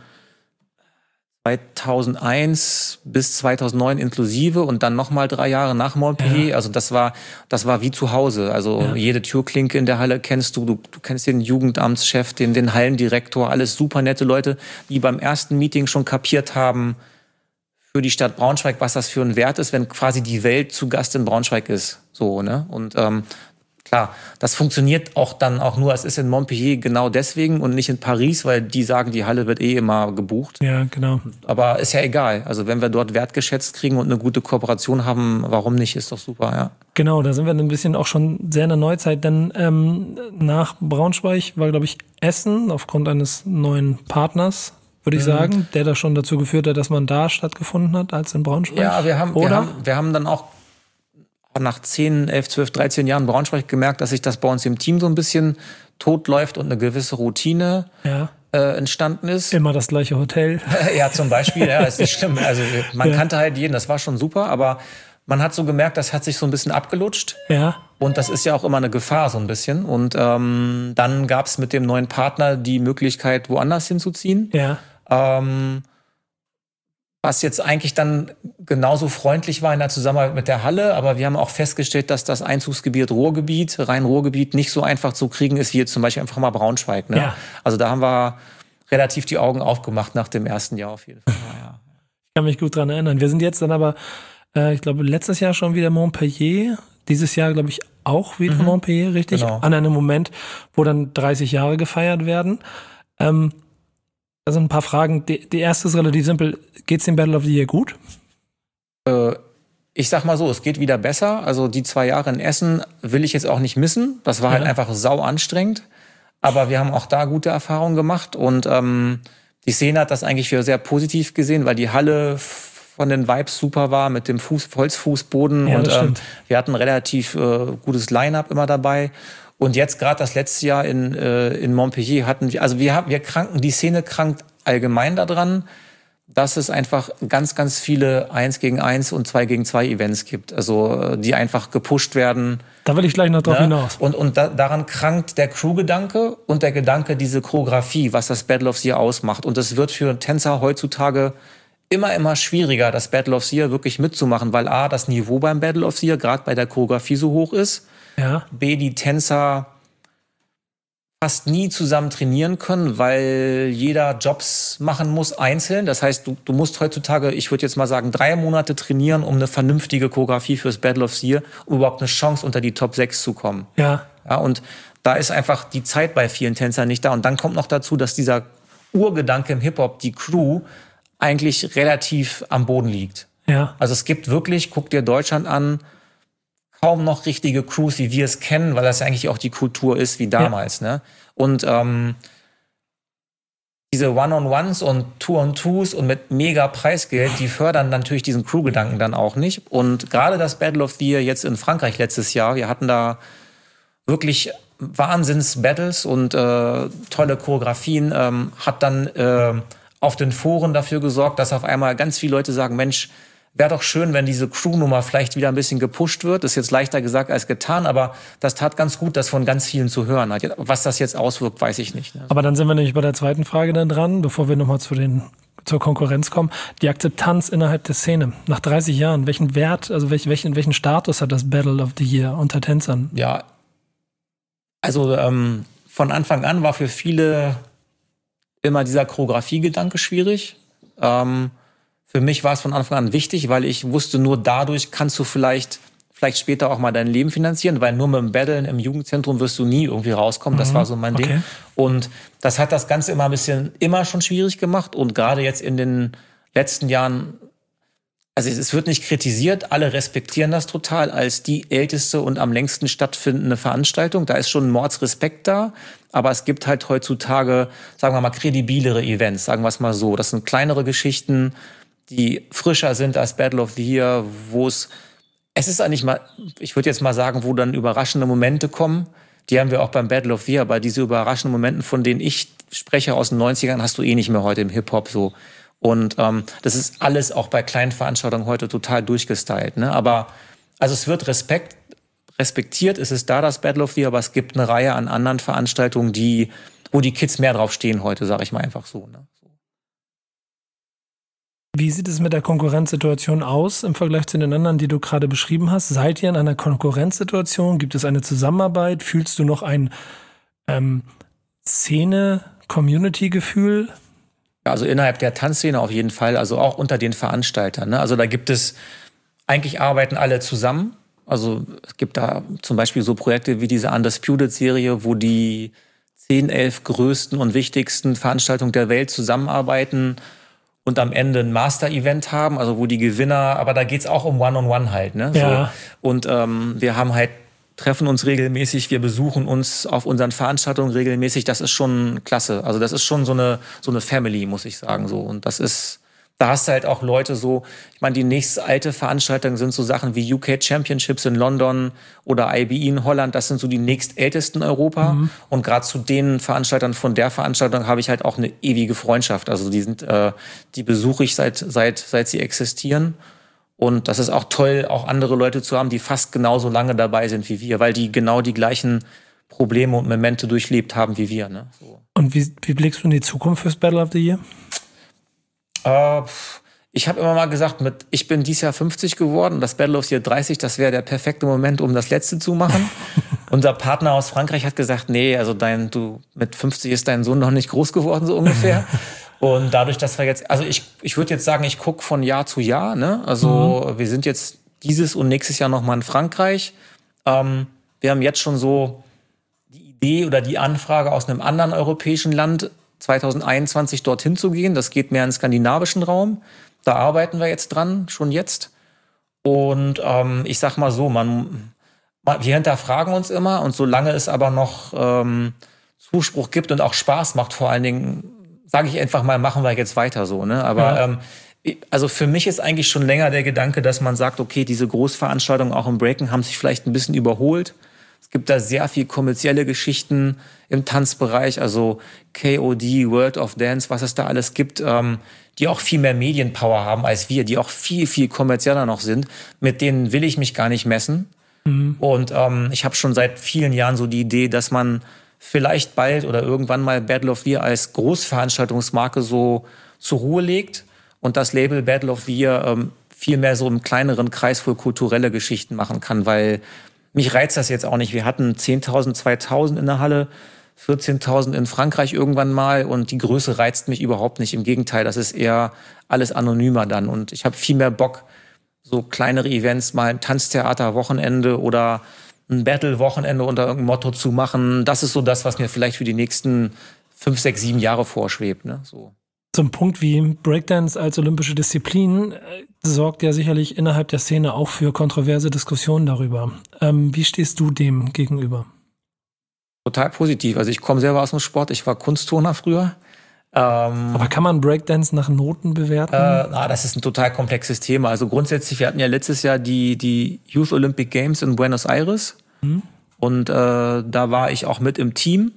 zweitausendeins bis zweitausendneun inklusive und dann nochmal drei Jahre nach Montpellier. Ja. Also das war, das war wie zu Hause. Also ja. jede Türklinke in der Halle kennst du. du. Du kennst den Jugendamtschef, den, den Hallendirektor, alles super nette Leute, die beim ersten Meeting schon kapiert haben für die Stadt Braunschweig, was das für ein Wert ist, wenn quasi die Welt zu Gast in Braunschweig ist. So, ne? Und ähm, klar, das funktioniert auch dann auch nur, es ist in Montpellier genau deswegen und nicht in Paris, weil die sagen, die Halle wird eh immer gebucht. Ja, genau. Aber ist ja egal. Also wenn wir dort wertgeschätzt kriegen und eine gute Kooperation haben, warum nicht? Ist doch super, ja. Genau, da sind wir ein bisschen auch schon sehr in der Neuzeit, denn ähm, nach Braunschweig war, glaube ich, Essen aufgrund eines neuen Partners, würde ich mhm. sagen, der da schon dazu geführt hat, dass man da stattgefunden hat, als in Braunschweig. Ja, wir haben, Oder? wir haben, wir haben dann auch nach zehn, elf, zwölf, dreizehn Jahren Braunschweig gemerkt, dass sich das bei uns im Team so ein bisschen totläuft und eine gewisse Routine ja. äh, entstanden ist. Immer das gleiche Hotel. Ja, zum Beispiel, ja, ist nicht schlimm. Also man ja. kannte halt jeden, das war schon super, aber man hat so gemerkt, das hat sich so ein bisschen abgelutscht. Ja. Und das ist ja auch immer eine Gefahr so ein bisschen. Und ähm, dann gab es mit dem neuen Partner die Möglichkeit, woanders hinzuziehen. Ja. Ähm, was jetzt eigentlich dann genauso freundlich war in der Zusammenarbeit mit der Halle, aber wir haben auch festgestellt, dass das Einzugsgebiet Ruhrgebiet, Rhein-Ruhrgebiet, nicht so einfach zu kriegen ist, wie jetzt zum Beispiel einfach mal Braunschweig. Ne? Ja. Also da haben wir relativ die Augen aufgemacht nach dem ersten Jahr auf jeden Fall. Ja. Ich kann mich gut dran erinnern. Wir sind jetzt dann aber, äh, ich glaube, letztes Jahr schon wieder Montpellier, dieses Jahr, glaube ich, auch wieder mhm. Montpellier, richtig? Genau. An einem Moment, wo dann dreißig Jahre gefeiert werden. Ähm, Also ein paar Fragen. Die, die erste ist relativ simpel. Geht's dem Battle of the Year gut? Äh, ich sag mal so, es geht wieder besser. Also die zwei Jahre in Essen will ich jetzt auch nicht missen. Das war ja. halt einfach sau anstrengend. Aber wir haben auch da gute Erfahrungen gemacht. Und ähm, die Szene hat das eigentlich für sehr positiv gesehen, weil die Halle von den Vibes super war mit dem Fuß, Holzfußboden. Ja, und ähm, wir hatten relativ äh, gutes Line-up immer dabei. Und jetzt gerade das letzte Jahr in, äh, in Montpellier hatten wir, also wir haben, wir kranken, die Szene krankt allgemein daran, dass es einfach ganz, ganz viele eins gegen eins und zwei gegen zwei Events gibt. Also die einfach gepusht werden. Da will ich gleich noch drauf ne? hinaus. Und, und da, daran krankt der Crew-Gedanke und der Gedanke, diese Choreografie, was das Battle of the Year ausmacht. Und es wird für Tänzer heutzutage immer, immer schwieriger, das Battle of the Year wirklich mitzumachen, weil A, das Niveau beim Battle of the Year, gerade bei der Choreografie, so hoch ist. Ja. B, die Tänzer fast nie zusammen trainieren können, weil jeder Jobs machen muss einzeln. Das heißt, du, du musst heutzutage, ich würde jetzt mal sagen, drei Monate trainieren, um eine vernünftige Choreografie fürs Battle of the Year, um überhaupt eine Chance unter die Top sechs zu kommen. Ja. Ja, und da ist einfach die Zeit bei vielen Tänzern nicht da. Und dann kommt noch dazu, dass dieser Urgedanke im Hip-Hop, die Crew, eigentlich relativ am Boden liegt. Ja. Also es gibt wirklich, guck dir Deutschland an, kaum noch richtige Crews, wie wir es kennen, weil das eigentlich auch die Kultur ist wie damals. Ja. Ne? Und ähm, diese One-on-Ones und Two-on-Twos und mit mega Preisgeld, die fördern natürlich diesen Crew-Gedanken dann auch nicht. Und gerade das Battle of the Year jetzt in Frankreich letztes Jahr, wir hatten da wirklich Wahnsinns-Battles und äh, tolle Choreografien, ähm, hat dann äh, auf den Foren dafür gesorgt, dass auf einmal ganz viele Leute sagen, Mensch, wäre doch schön, wenn diese Crew-Nummer vielleicht wieder ein bisschen gepusht wird. Das ist jetzt leichter gesagt als getan, aber das tat ganz gut, das von ganz vielen zu hören hat. Was das jetzt auswirkt, weiß ich nicht. Aber dann sind wir nämlich bei der zweiten Frage dann dran, bevor wir nochmal zu den, zur Konkurrenz kommen. Die Akzeptanz innerhalb der Szene. Nach dreißig Jahren, welchen Wert, also welchen, welchen, welchen Status hat das Battle of the Year unter Tänzern? Ja, also ähm, von Anfang an war für viele immer dieser Choreografie-Gedanke schwierig. Ähm, Für mich war es von Anfang an wichtig, weil ich wusste, nur dadurch kannst du vielleicht, vielleicht später auch mal dein Leben finanzieren, weil nur mit dem Battlen im Jugendzentrum wirst du nie irgendwie rauskommen. Das mhm. war so mein okay. Ding. Und das hat das Ganze immer ein bisschen, immer schon schwierig gemacht. Und gerade jetzt in den letzten Jahren, also es wird nicht kritisiert, alle respektieren das total als die älteste und am längsten stattfindende Veranstaltung. Da ist schon ein Mordsrespekt da, aber es gibt halt heutzutage, sagen wir mal, kredibilere Events, sagen wir es mal so. Das sind kleinere Geschichten, die frischer sind als Battle of the Year, wo es, es ist eigentlich mal, ich würde jetzt mal sagen, wo dann überraschende Momente kommen. Die haben wir auch beim Battle of the Year, aber diese überraschenden Momente, von denen ich spreche aus den neunzigern, hast du eh nicht mehr heute im Hip-Hop so. Und ähm, das ist alles auch bei kleinen Veranstaltungen heute total durchgestylt. Ne? Aber also es wird Respekt, respektiert, es ist da das Battle of the Year, aber es gibt eine Reihe an anderen Veranstaltungen, die, wo die Kids mehr drauf stehen heute, sage ich mal einfach so. Ne? Wie sieht es mit der Konkurrenzsituation aus im Vergleich zu den anderen, die du gerade beschrieben hast? Seid ihr in einer Konkurrenzsituation? Gibt es eine Zusammenarbeit? Fühlst du noch ein ähm, Szene-Community-Gefühl? Also innerhalb der Tanzszene auf jeden Fall, also auch unter den Veranstaltern. Ne? Also da gibt es, eigentlich arbeiten alle zusammen. Also es gibt da zum Beispiel so Projekte wie diese Undisputed-Serie, wo die zehn, elf größten und wichtigsten Veranstaltungen der Welt zusammenarbeiten und am Ende ein Master-Event haben, also wo die Gewinner, aber da geht's auch um One-on-One halt. Ne? Ja. So. Und ähm, wir haben halt treffen uns regelmäßig, wir besuchen uns auf unseren Veranstaltungen regelmäßig. Das ist schon klasse. Also das ist schon so eine so eine Family, muss ich sagen so. Und das ist, da hast du halt auch Leute so. Ich meine, die nächste alte Veranstaltung sind so Sachen wie U K Championships in London oder I B E in Holland. Das sind so die nächstältesten in Europa. Mhm. Und gerade zu den Veranstaltern von der Veranstaltung habe ich halt auch eine ewige Freundschaft. Also die sind, äh, die besuche ich seit seit seit sie existieren. Und das ist auch toll, auch andere Leute zu haben, die fast genauso lange dabei sind wie wir, weil die genau die gleichen Probleme und Momente durchlebt haben wie wir. Ne? So. Und wie, wie blickst du in die Zukunft fürs Battle of the Year? Äh, ich habe immer mal gesagt, mit, ich bin dieses Jahr fünfzig geworden, das Battle of the Year dreißig, das wäre der perfekte Moment, um das letzte zu machen. Unser Partner aus Frankreich hat gesagt, nee, also dein, du mit fünfzig ist dein Sohn noch nicht groß geworden, so ungefähr. Und dadurch, dass wir jetzt, also ich, ich würde jetzt sagen, ich gucke von Jahr zu Jahr, ne? Also mhm. wir sind jetzt dieses und nächstes Jahr nochmal in Frankreich. Ähm, wir haben jetzt schon so die Idee oder die Anfrage aus einem anderen europäischen Land, zwanzig einundzwanzig dorthin zu gehen. Das geht mehr in den skandinavischen Raum. Da arbeiten wir jetzt dran, schon jetzt. Und ähm, ich sag mal so, man, man, wir hinterfragen uns immer und solange es aber noch ähm, Zuspruch gibt und auch Spaß macht, vor allen Dingen, sage ich einfach mal, machen wir jetzt weiter so. Ne? Aber ja. ähm, also für mich ist eigentlich schon länger der Gedanke, dass man sagt, okay, diese Großveranstaltungen auch im Breaken haben sich vielleicht ein bisschen überholt. Es gibt da sehr viel kommerzielle Geschichten im Tanzbereich, also K O D, World of Dance, was es da alles gibt, ähm, die auch viel mehr Medienpower haben als wir, die auch viel, viel kommerzieller noch sind. Mit denen will ich mich gar nicht messen. Mhm. Und ähm, ich habe schon seit vielen Jahren so die Idee, dass man vielleicht bald oder irgendwann mal Battle of the Year als Großveranstaltungsmarke so zur Ruhe legt und das Label Battle of the Year ähm, viel mehr so im kleineren Kreis für kulturelle Geschichten machen kann, weil mich reizt das jetzt auch nicht. Wir hatten zehntausend, zweitausend in der Halle, vierzehntausend in Frankreich irgendwann mal und die Größe reizt mich überhaupt nicht. Im Gegenteil, das ist eher alles anonymer dann und ich habe viel mehr Bock, so kleinere Events, mal ein Tanztheater-Wochenende oder ein Battle-Wochenende unter irgendeinem Motto zu machen. Das ist so das, was mir vielleicht für die nächsten fünf, sechs, sieben Jahre vorschwebt. Ne? So. Zum Punkt wie Breakdance als olympische Disziplin äh, sorgt ja sicherlich innerhalb der Szene auch für kontroverse Diskussionen darüber. Ähm, wie stehst du dem gegenüber? Total positiv. Also ich komme selber aus dem Sport. Ich war Kunstturner früher. Ähm, Aber kann man Breakdance nach Noten bewerten? Äh, na, das ist ein total komplexes Thema. Also grundsätzlich, wir hatten ja letztes Jahr die, die Youth Olympic Games in Buenos Aires. Mhm. Und äh, da war ich auch mit im Team.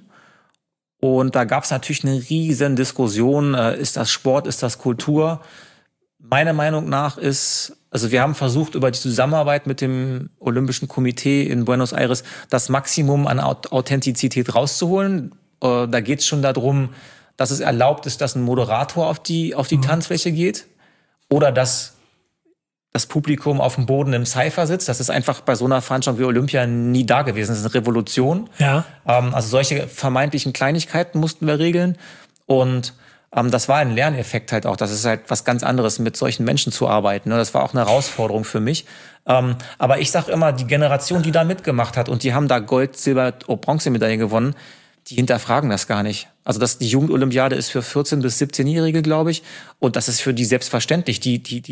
Und da gab es natürlich eine riesen Diskussion. Äh, ist das Sport, ist das Kultur? Meiner Meinung nach ist, also wir haben versucht, über die Zusammenarbeit mit dem Olympischen Komitee in Buenos Aires das Maximum an Authentizität rauszuholen. Äh, da geht es schon darum, dass es erlaubt ist, dass ein Moderator auf die, auf die mhm. Tanzfläche geht oder dass das Publikum auf dem Boden im Cypher sitzt. Das ist einfach bei so einer Veranstaltung wie Olympia nie da gewesen. Das ist eine Revolution. Ja. Ähm, also solche vermeintlichen Kleinigkeiten mussten wir regeln. Und ähm, das war ein Lerneffekt halt auch. Das ist halt was ganz anderes, mit solchen Menschen zu arbeiten. Das war auch eine Herausforderung für mich. Ähm, aber ich sage immer, die Generation, die da mitgemacht hat und die haben da Gold, Silber, Bronzemedaille gewonnen, die hinterfragen das gar nicht. Also das, die Jugendolympiade ist für vierzehn- bis siebzehnjährige, glaube ich. Und das ist für die selbstverständlich. Die, die, die,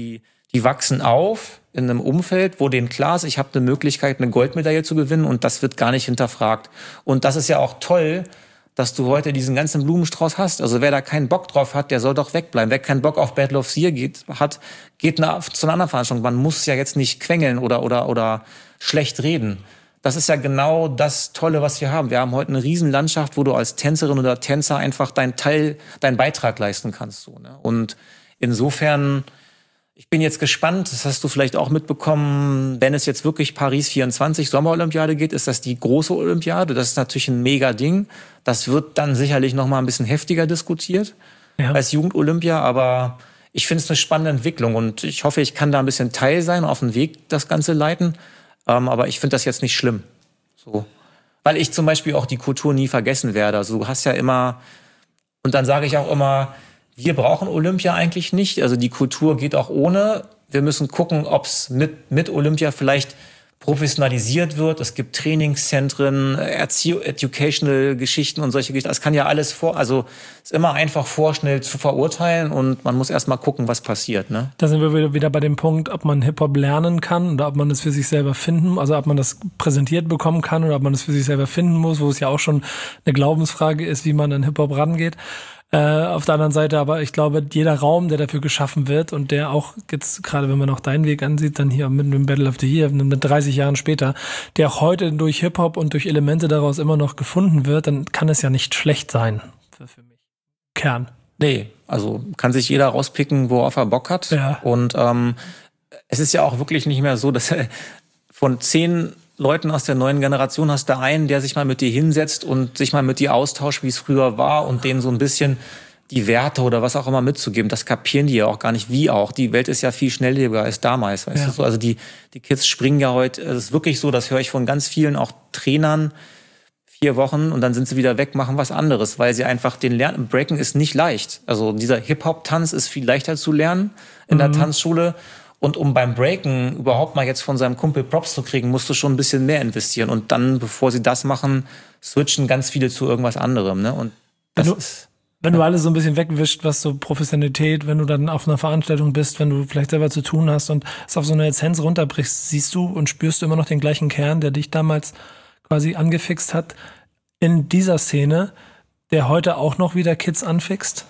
die wachsen auf in einem Umfeld, wo denen klar ist, ich habe eine Möglichkeit, eine Goldmedaille zu gewinnen und das wird gar nicht hinterfragt. Und das ist ja auch toll, dass du heute diesen ganzen Blumenstrauß hast. Also wer da keinen Bock drauf hat, der soll doch wegbleiben. Wer keinen Bock auf Battle of the Year geht, hat, geht na, zu einer anderen Veranstaltung. Man muss ja jetzt nicht quengeln oder, oder, oder schlecht reden. Das ist ja genau das Tolle, was wir haben. Wir haben heute eine Riesenlandschaft, wo du als Tänzerin oder Tänzer einfach deinen Teil, deinen Beitrag leisten kannst. So, ne? Und insofern, ich bin jetzt gespannt, das hast du vielleicht auch mitbekommen, wenn es jetzt wirklich Paris vierundzwanzig Sommerolympiade geht, ist das die große Olympiade. Das ist natürlich ein mega Ding. Das wird dann sicherlich noch mal ein bisschen heftiger diskutiert ja. als Jugendolympia, aber ich finde es eine spannende Entwicklung und ich hoffe, ich kann da ein bisschen Teil sein, auf dem Weg das Ganze leiten. Ähm, aber ich finde das jetzt nicht schlimm. So. Weil ich zum Beispiel auch die Kultur nie vergessen werde. Also du hast ja immer, und dann sage ich auch immer, wir brauchen Olympia eigentlich nicht. Also die Kultur geht auch ohne. Wir müssen gucken, ob es mit, mit Olympia vielleicht professionalisiert wird. Es gibt Trainingszentren, Erzie- educational Geschichten und solche Geschichten. Das kann ja alles vor, also ist immer einfach vorschnell zu verurteilen und man muss erst mal gucken, was passiert. Ne? Da sind wir wieder bei dem Punkt, ob man Hip-Hop lernen kann oder ob man es für sich selber finden, also ob man das präsentiert bekommen kann oder ob man es für sich selber finden muss, wo es ja auch schon eine Glaubensfrage ist, wie man an Hip-Hop rangeht. Äh, auf der anderen Seite aber, ich glaube, jeder Raum, der dafür geschaffen wird und der auch jetzt, gerade wenn man auch deinen Weg ansieht, dann hier mit dem Battle of the Year, mit dreißig Jahren später, der auch heute durch Hip-Hop und durch Elemente daraus immer noch gefunden wird, dann kann es ja nicht schlecht sein für, für mich. Kern. Nee, also kann sich jeder rauspicken, worauf er Bock hat. Ja. Und ähm, es ist ja auch wirklich nicht mehr so, dass von zehn Leuten aus der neuen Generation hast du einen, der sich mal mit dir hinsetzt und sich mal mit dir austauscht, wie es früher war und denen so ein bisschen die Werte oder was auch immer mitzugeben. Das kapieren die ja auch gar nicht, wie auch. Die Welt ist ja viel schnelllebiger als damals, weißt ja. du so. Also die, die Kids springen ja heute, es ist wirklich so, das höre ich von ganz vielen auch Trainern, vier Wochen und dann sind sie wieder weg, machen was anderes, weil sie einfach den Lernen, Breaken ist nicht leicht. Also dieser Hip-Hop-Tanz ist viel leichter zu lernen in mhm. der Tanzschule. Und um beim Breaken überhaupt mal jetzt von seinem Kumpel Props zu kriegen, musst du schon ein bisschen mehr investieren. Und dann, bevor sie das machen, switchen ganz viele zu irgendwas anderem. Ne? Und das wenn du, ist, wenn ja. du alles so ein bisschen wegwischt, was so Professionalität, wenn du dann auf einer Veranstaltung bist, wenn du vielleicht selber zu tun hast und es auf so eine Essenz runterbrichst, siehst du und spürst du immer noch den gleichen Kern, der dich damals quasi angefixt hat in dieser Szene, der heute auch noch wieder Kids anfixt?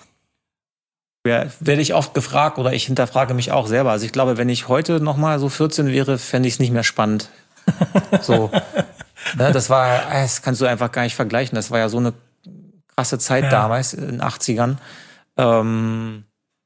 Ja, werde ich oft gefragt oder ich hinterfrage mich auch selber. Also ich glaube, wenn ich heute noch mal so vierzehn wäre, fände ich es nicht mehr spannend. So, ne, das war, das kannst du einfach gar nicht vergleichen. Das war ja so eine krasse Zeit ja. damals, in den achtzigern. Ähm,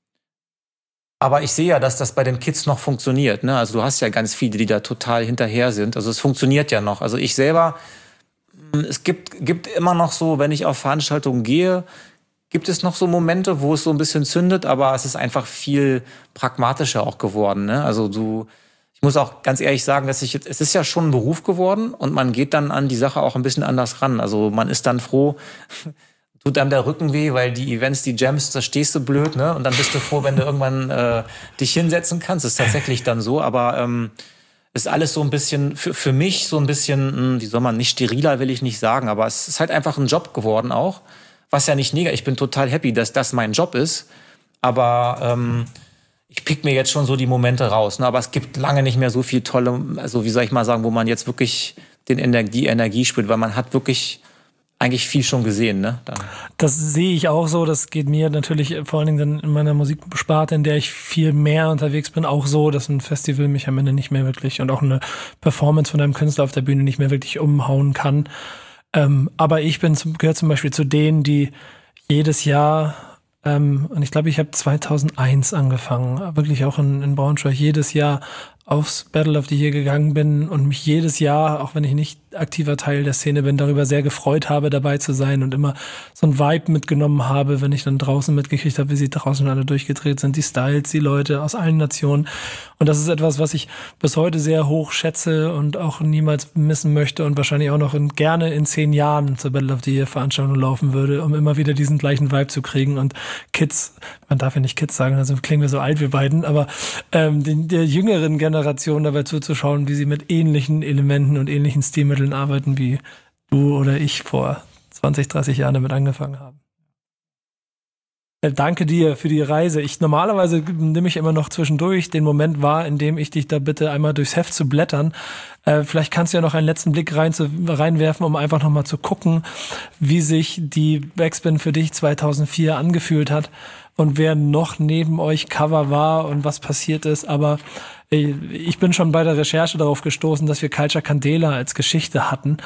aber ich sehe ja, dass das bei den Kids noch funktioniert. Ne? Also du hast ja ganz viele, die da total hinterher sind. Also es funktioniert ja noch. Also ich selber, es gibt, gibt immer noch so, wenn ich auf Veranstaltungen gehe, gibt es noch so Momente, wo es so ein bisschen zündet, aber es ist einfach viel pragmatischer auch geworden. Ne? Also du, ich muss auch ganz ehrlich sagen, dass ich jetzt, es ist ja schon ein Beruf geworden und man geht dann an die Sache auch ein bisschen anders ran. Also man ist dann froh, tut einem der Rücken weh, weil die Events, die Jams, da stehst du blöd, ne? Und dann bist du froh, wenn du irgendwann äh, dich hinsetzen kannst. Das ist tatsächlich dann so, aber ähm, ist alles so ein bisschen, für, für mich so ein bisschen, mh, wie soll man, nicht steriler will ich nicht sagen, aber es ist halt einfach ein Job geworden auch. Was ja nicht negativ, ich bin total happy, dass das mein Job ist, aber ähm, ich pick mir jetzt schon so die Momente raus. Ne? Aber es gibt lange nicht mehr so viel tolle, also wie soll ich mal sagen, wo man jetzt wirklich den Energie, die Energie spürt, weil man hat wirklich eigentlich viel schon gesehen. Ne? Dann. Das sehe ich auch so, das geht mir natürlich vor allen Dingen in meiner Musiksparte, in der ich viel mehr unterwegs bin, auch so, dass ein Festival mich am Ende nicht mehr wirklich und auch eine Performance von einem Künstler auf der Bühne nicht mehr wirklich umhauen kann. Ähm, aber ich bin zum, gehöre zum Beispiel zu denen, die jedes Jahr, ähm, und ich glaube, ich habe zweitausendeins angefangen, wirklich auch in, in Braunschweig, jedes Jahr aufs Battle of the Year gegangen bin und mich jedes Jahr, auch wenn ich nicht aktiver Teil der Szene bin, darüber sehr gefreut habe, dabei zu sein und immer so ein Vibe mitgenommen habe, wenn ich dann draußen mitgekriegt habe, wie sie draußen alle durchgedreht sind, die Styles, die Leute aus allen Nationen. Und das ist etwas, was ich bis heute sehr hoch schätze und auch niemals missen möchte und wahrscheinlich auch noch in, gerne in zehn Jahren zur Battle of the Year Veranstaltung laufen würde, um immer wieder diesen gleichen Vibe zu kriegen. Und Kids, man darf ja nicht Kids sagen, also klingen wir so alt wie beiden, aber ähm, den, der jüngeren Generation dabei zuzuschauen, wie sie mit ähnlichen Elementen und ähnlichen Stilmitteln arbeiten, wie du oder ich vor zwanzig, dreißig Jahren damit angefangen haben. Danke dir für die Reise. Ich normalerweise nehme ich immer noch zwischendurch den Moment wahr, in dem ich dich da bitte einmal durchs Heft zu blättern. Äh, vielleicht kannst du ja noch einen letzten Blick rein zu, reinwerfen, um einfach nochmal zu gucken, wie sich die Backspin für dich zweitausendvier angefühlt hat und wer noch neben euch Cover war und was passiert ist. Aber äh, ich bin schon bei der Recherche darauf gestoßen, dass wir Culture Candela als Geschichte hatten.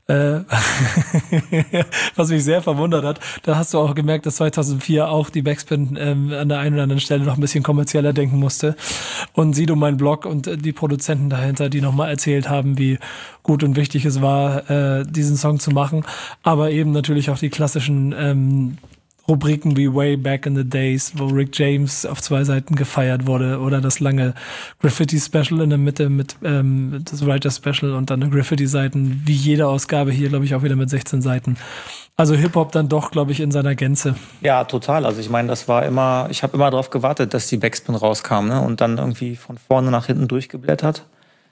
Was mich sehr verwundert hat, da hast du auch gemerkt, dass zweitausendvier auch die Backspin ähm, an der einen oder anderen Stelle noch ein bisschen kommerzieller denken musste. Und Sido, mein Blog und äh, die Produzenten dahinter, die nochmal erzählt haben, wie gut und wichtig es war, äh, diesen Song zu machen. Aber eben natürlich auch die klassischen ähm, Rubriken wie Way Back in the Days, wo Rick James auf zwei Seiten gefeiert wurde, oder das lange Graffiti-Special in der Mitte mit ähm, das Writer-Special und dann Graffiti-Seiten, wie jede Ausgabe hier, glaube ich, auch wieder mit sechzehn Seiten. Also Hip-Hop dann doch, glaube ich, in seiner Gänze. Ja, total. Also ich meine, das war immer, ich habe immer darauf gewartet, dass die Backspin rauskam, ne? Und dann irgendwie von vorne nach hinten durchgeblättert.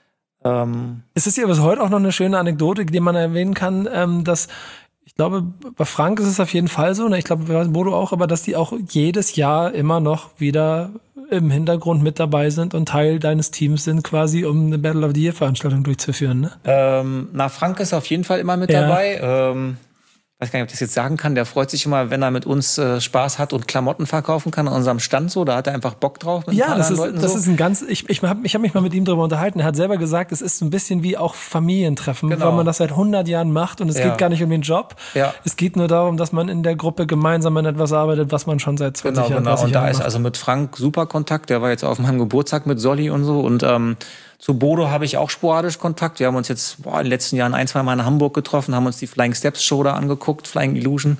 Ähm Es ist ja bis heute auch noch eine schöne Anekdote, die man erwähnen kann, ähm, dass ich glaube, bei Frank ist es auf jeden Fall so, ne? Ich glaube, bei Bodo auch, aber dass die auch jedes Jahr immer noch wieder im Hintergrund mit dabei sind und Teil deines Teams sind, quasi, um eine Battle of the Year Veranstaltung durchzuführen, ne? Ähm, na, Frank ist auf jeden Fall immer mit ja. dabei. Ähm, weiß gar nicht, ob ich das jetzt sagen kann. Der freut sich immer, wenn er mit uns äh, Spaß hat und Klamotten verkaufen kann an unserem Stand so. Da hat er einfach Bock drauf. Mit ja, ein paar das ist, Leuten das so. ist ein ganz, ich, ich habe ich hab mich mal mit ihm darüber unterhalten. Er hat selber gesagt, es ist so ein bisschen wie auch Familientreffen, Genau. weil man das seit hundert Jahren macht und es Ja. geht gar nicht um den Job. Ja. Es geht nur darum, dass man in der Gruppe gemeinsam an etwas arbeitet, was man schon seit zwanzig Genau, Jahren, genau. Und da Jahren ist macht. also mit Frank super Kontakt. Der war jetzt auf meinem Geburtstag mit Solly und so. Und ähm, zu Bodo habe ich auch sporadisch Kontakt. Wir haben uns jetzt boah, in den letzten Jahren ein, zwei Mal in Hamburg getroffen, haben uns die Flying Steps Show da angeguckt, Flying Illusion.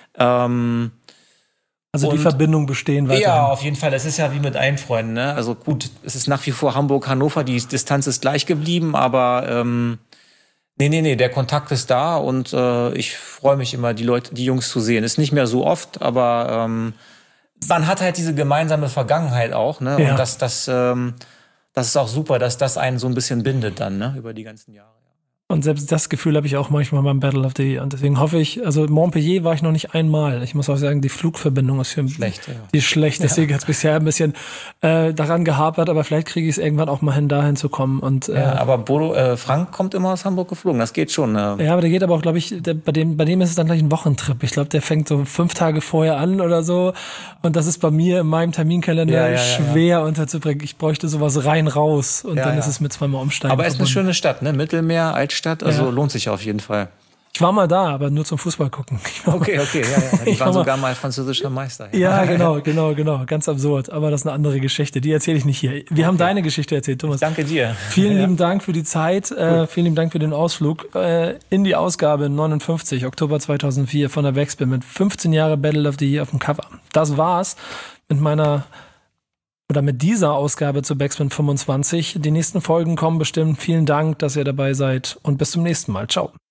Ähm, Also die Verbindung bestehen weiterhin. Ja, auf jeden Fall. Das ist ja wie mit allen Freunden. Ne? Also gut, es ist nach wie vor Hamburg-Hannover. Die Distanz ist gleich geblieben, aber ähm, nee, nee, nee, der Kontakt ist da und äh, ich freue mich immer, die Leute, die Jungs zu sehen. Ist nicht mehr so oft, aber ähm, man hat halt diese gemeinsame Vergangenheit auch. Ne? Ja. Und das, das, ähm, das ist auch super, dass das einen so ein bisschen bindet dann, ne? Über die ganzen Jahre. Und selbst das Gefühl habe ich auch manchmal beim Battle of the Year. Und deswegen hoffe ich, also Montpellier war ich noch nicht einmal. Ich muss auch sagen, die Flugverbindung ist für Schlecht, ja. Die ist schlecht. Deswegen ja. hat es bisher ein bisschen äh, daran gehapert, aber vielleicht kriege ich es irgendwann auch mal hin, dahin zu kommen. Und, äh, ja, aber Bodo, äh, Frank kommt immer aus Hamburg geflogen, das geht schon. Ne? Ja, aber der geht aber auch, glaube ich, der, bei, dem, bei dem ist es dann gleich ein Wochentrip. Ich glaube, der fängt so fünf Tage vorher an oder so. Und das ist bei mir in meinem Terminkalender ja, ja, schwer ja, ja. unterzubringen. Ich bräuchte sowas rein raus und ja, dann ja. ist es mit zweimal umsteigen. Aber es ist eine verbunden. schöne Stadt, ne? Mittelmeer, Altstadt, also Ja. lohnt sich auf jeden Fall. Ich war mal da, aber nur zum Fußball gucken. Okay, okay, ja, ja. Die Ich waren war mal- sogar mal französischer Meister. Ja, genau, genau, genau. Ganz absurd. Aber das ist eine andere Geschichte. Die erzähle ich nicht hier. Wir haben deine Geschichte erzählt, Thomas. Danke dir. Vielen ja. lieben Dank für die Zeit. Äh, vielen lieben Dank für den Ausflug äh, in die Ausgabe neunundfünfzig, Oktober zweitausendvier von der Backspin mit fünfzehn Jahre Battle of the Year auf dem Cover. Das war's mit meiner oder mit dieser Ausgabe zu Backspin fünfundzwanzig. Die nächsten Folgen kommen bestimmt. Vielen Dank, dass ihr dabei seid und bis zum nächsten Mal. Ciao.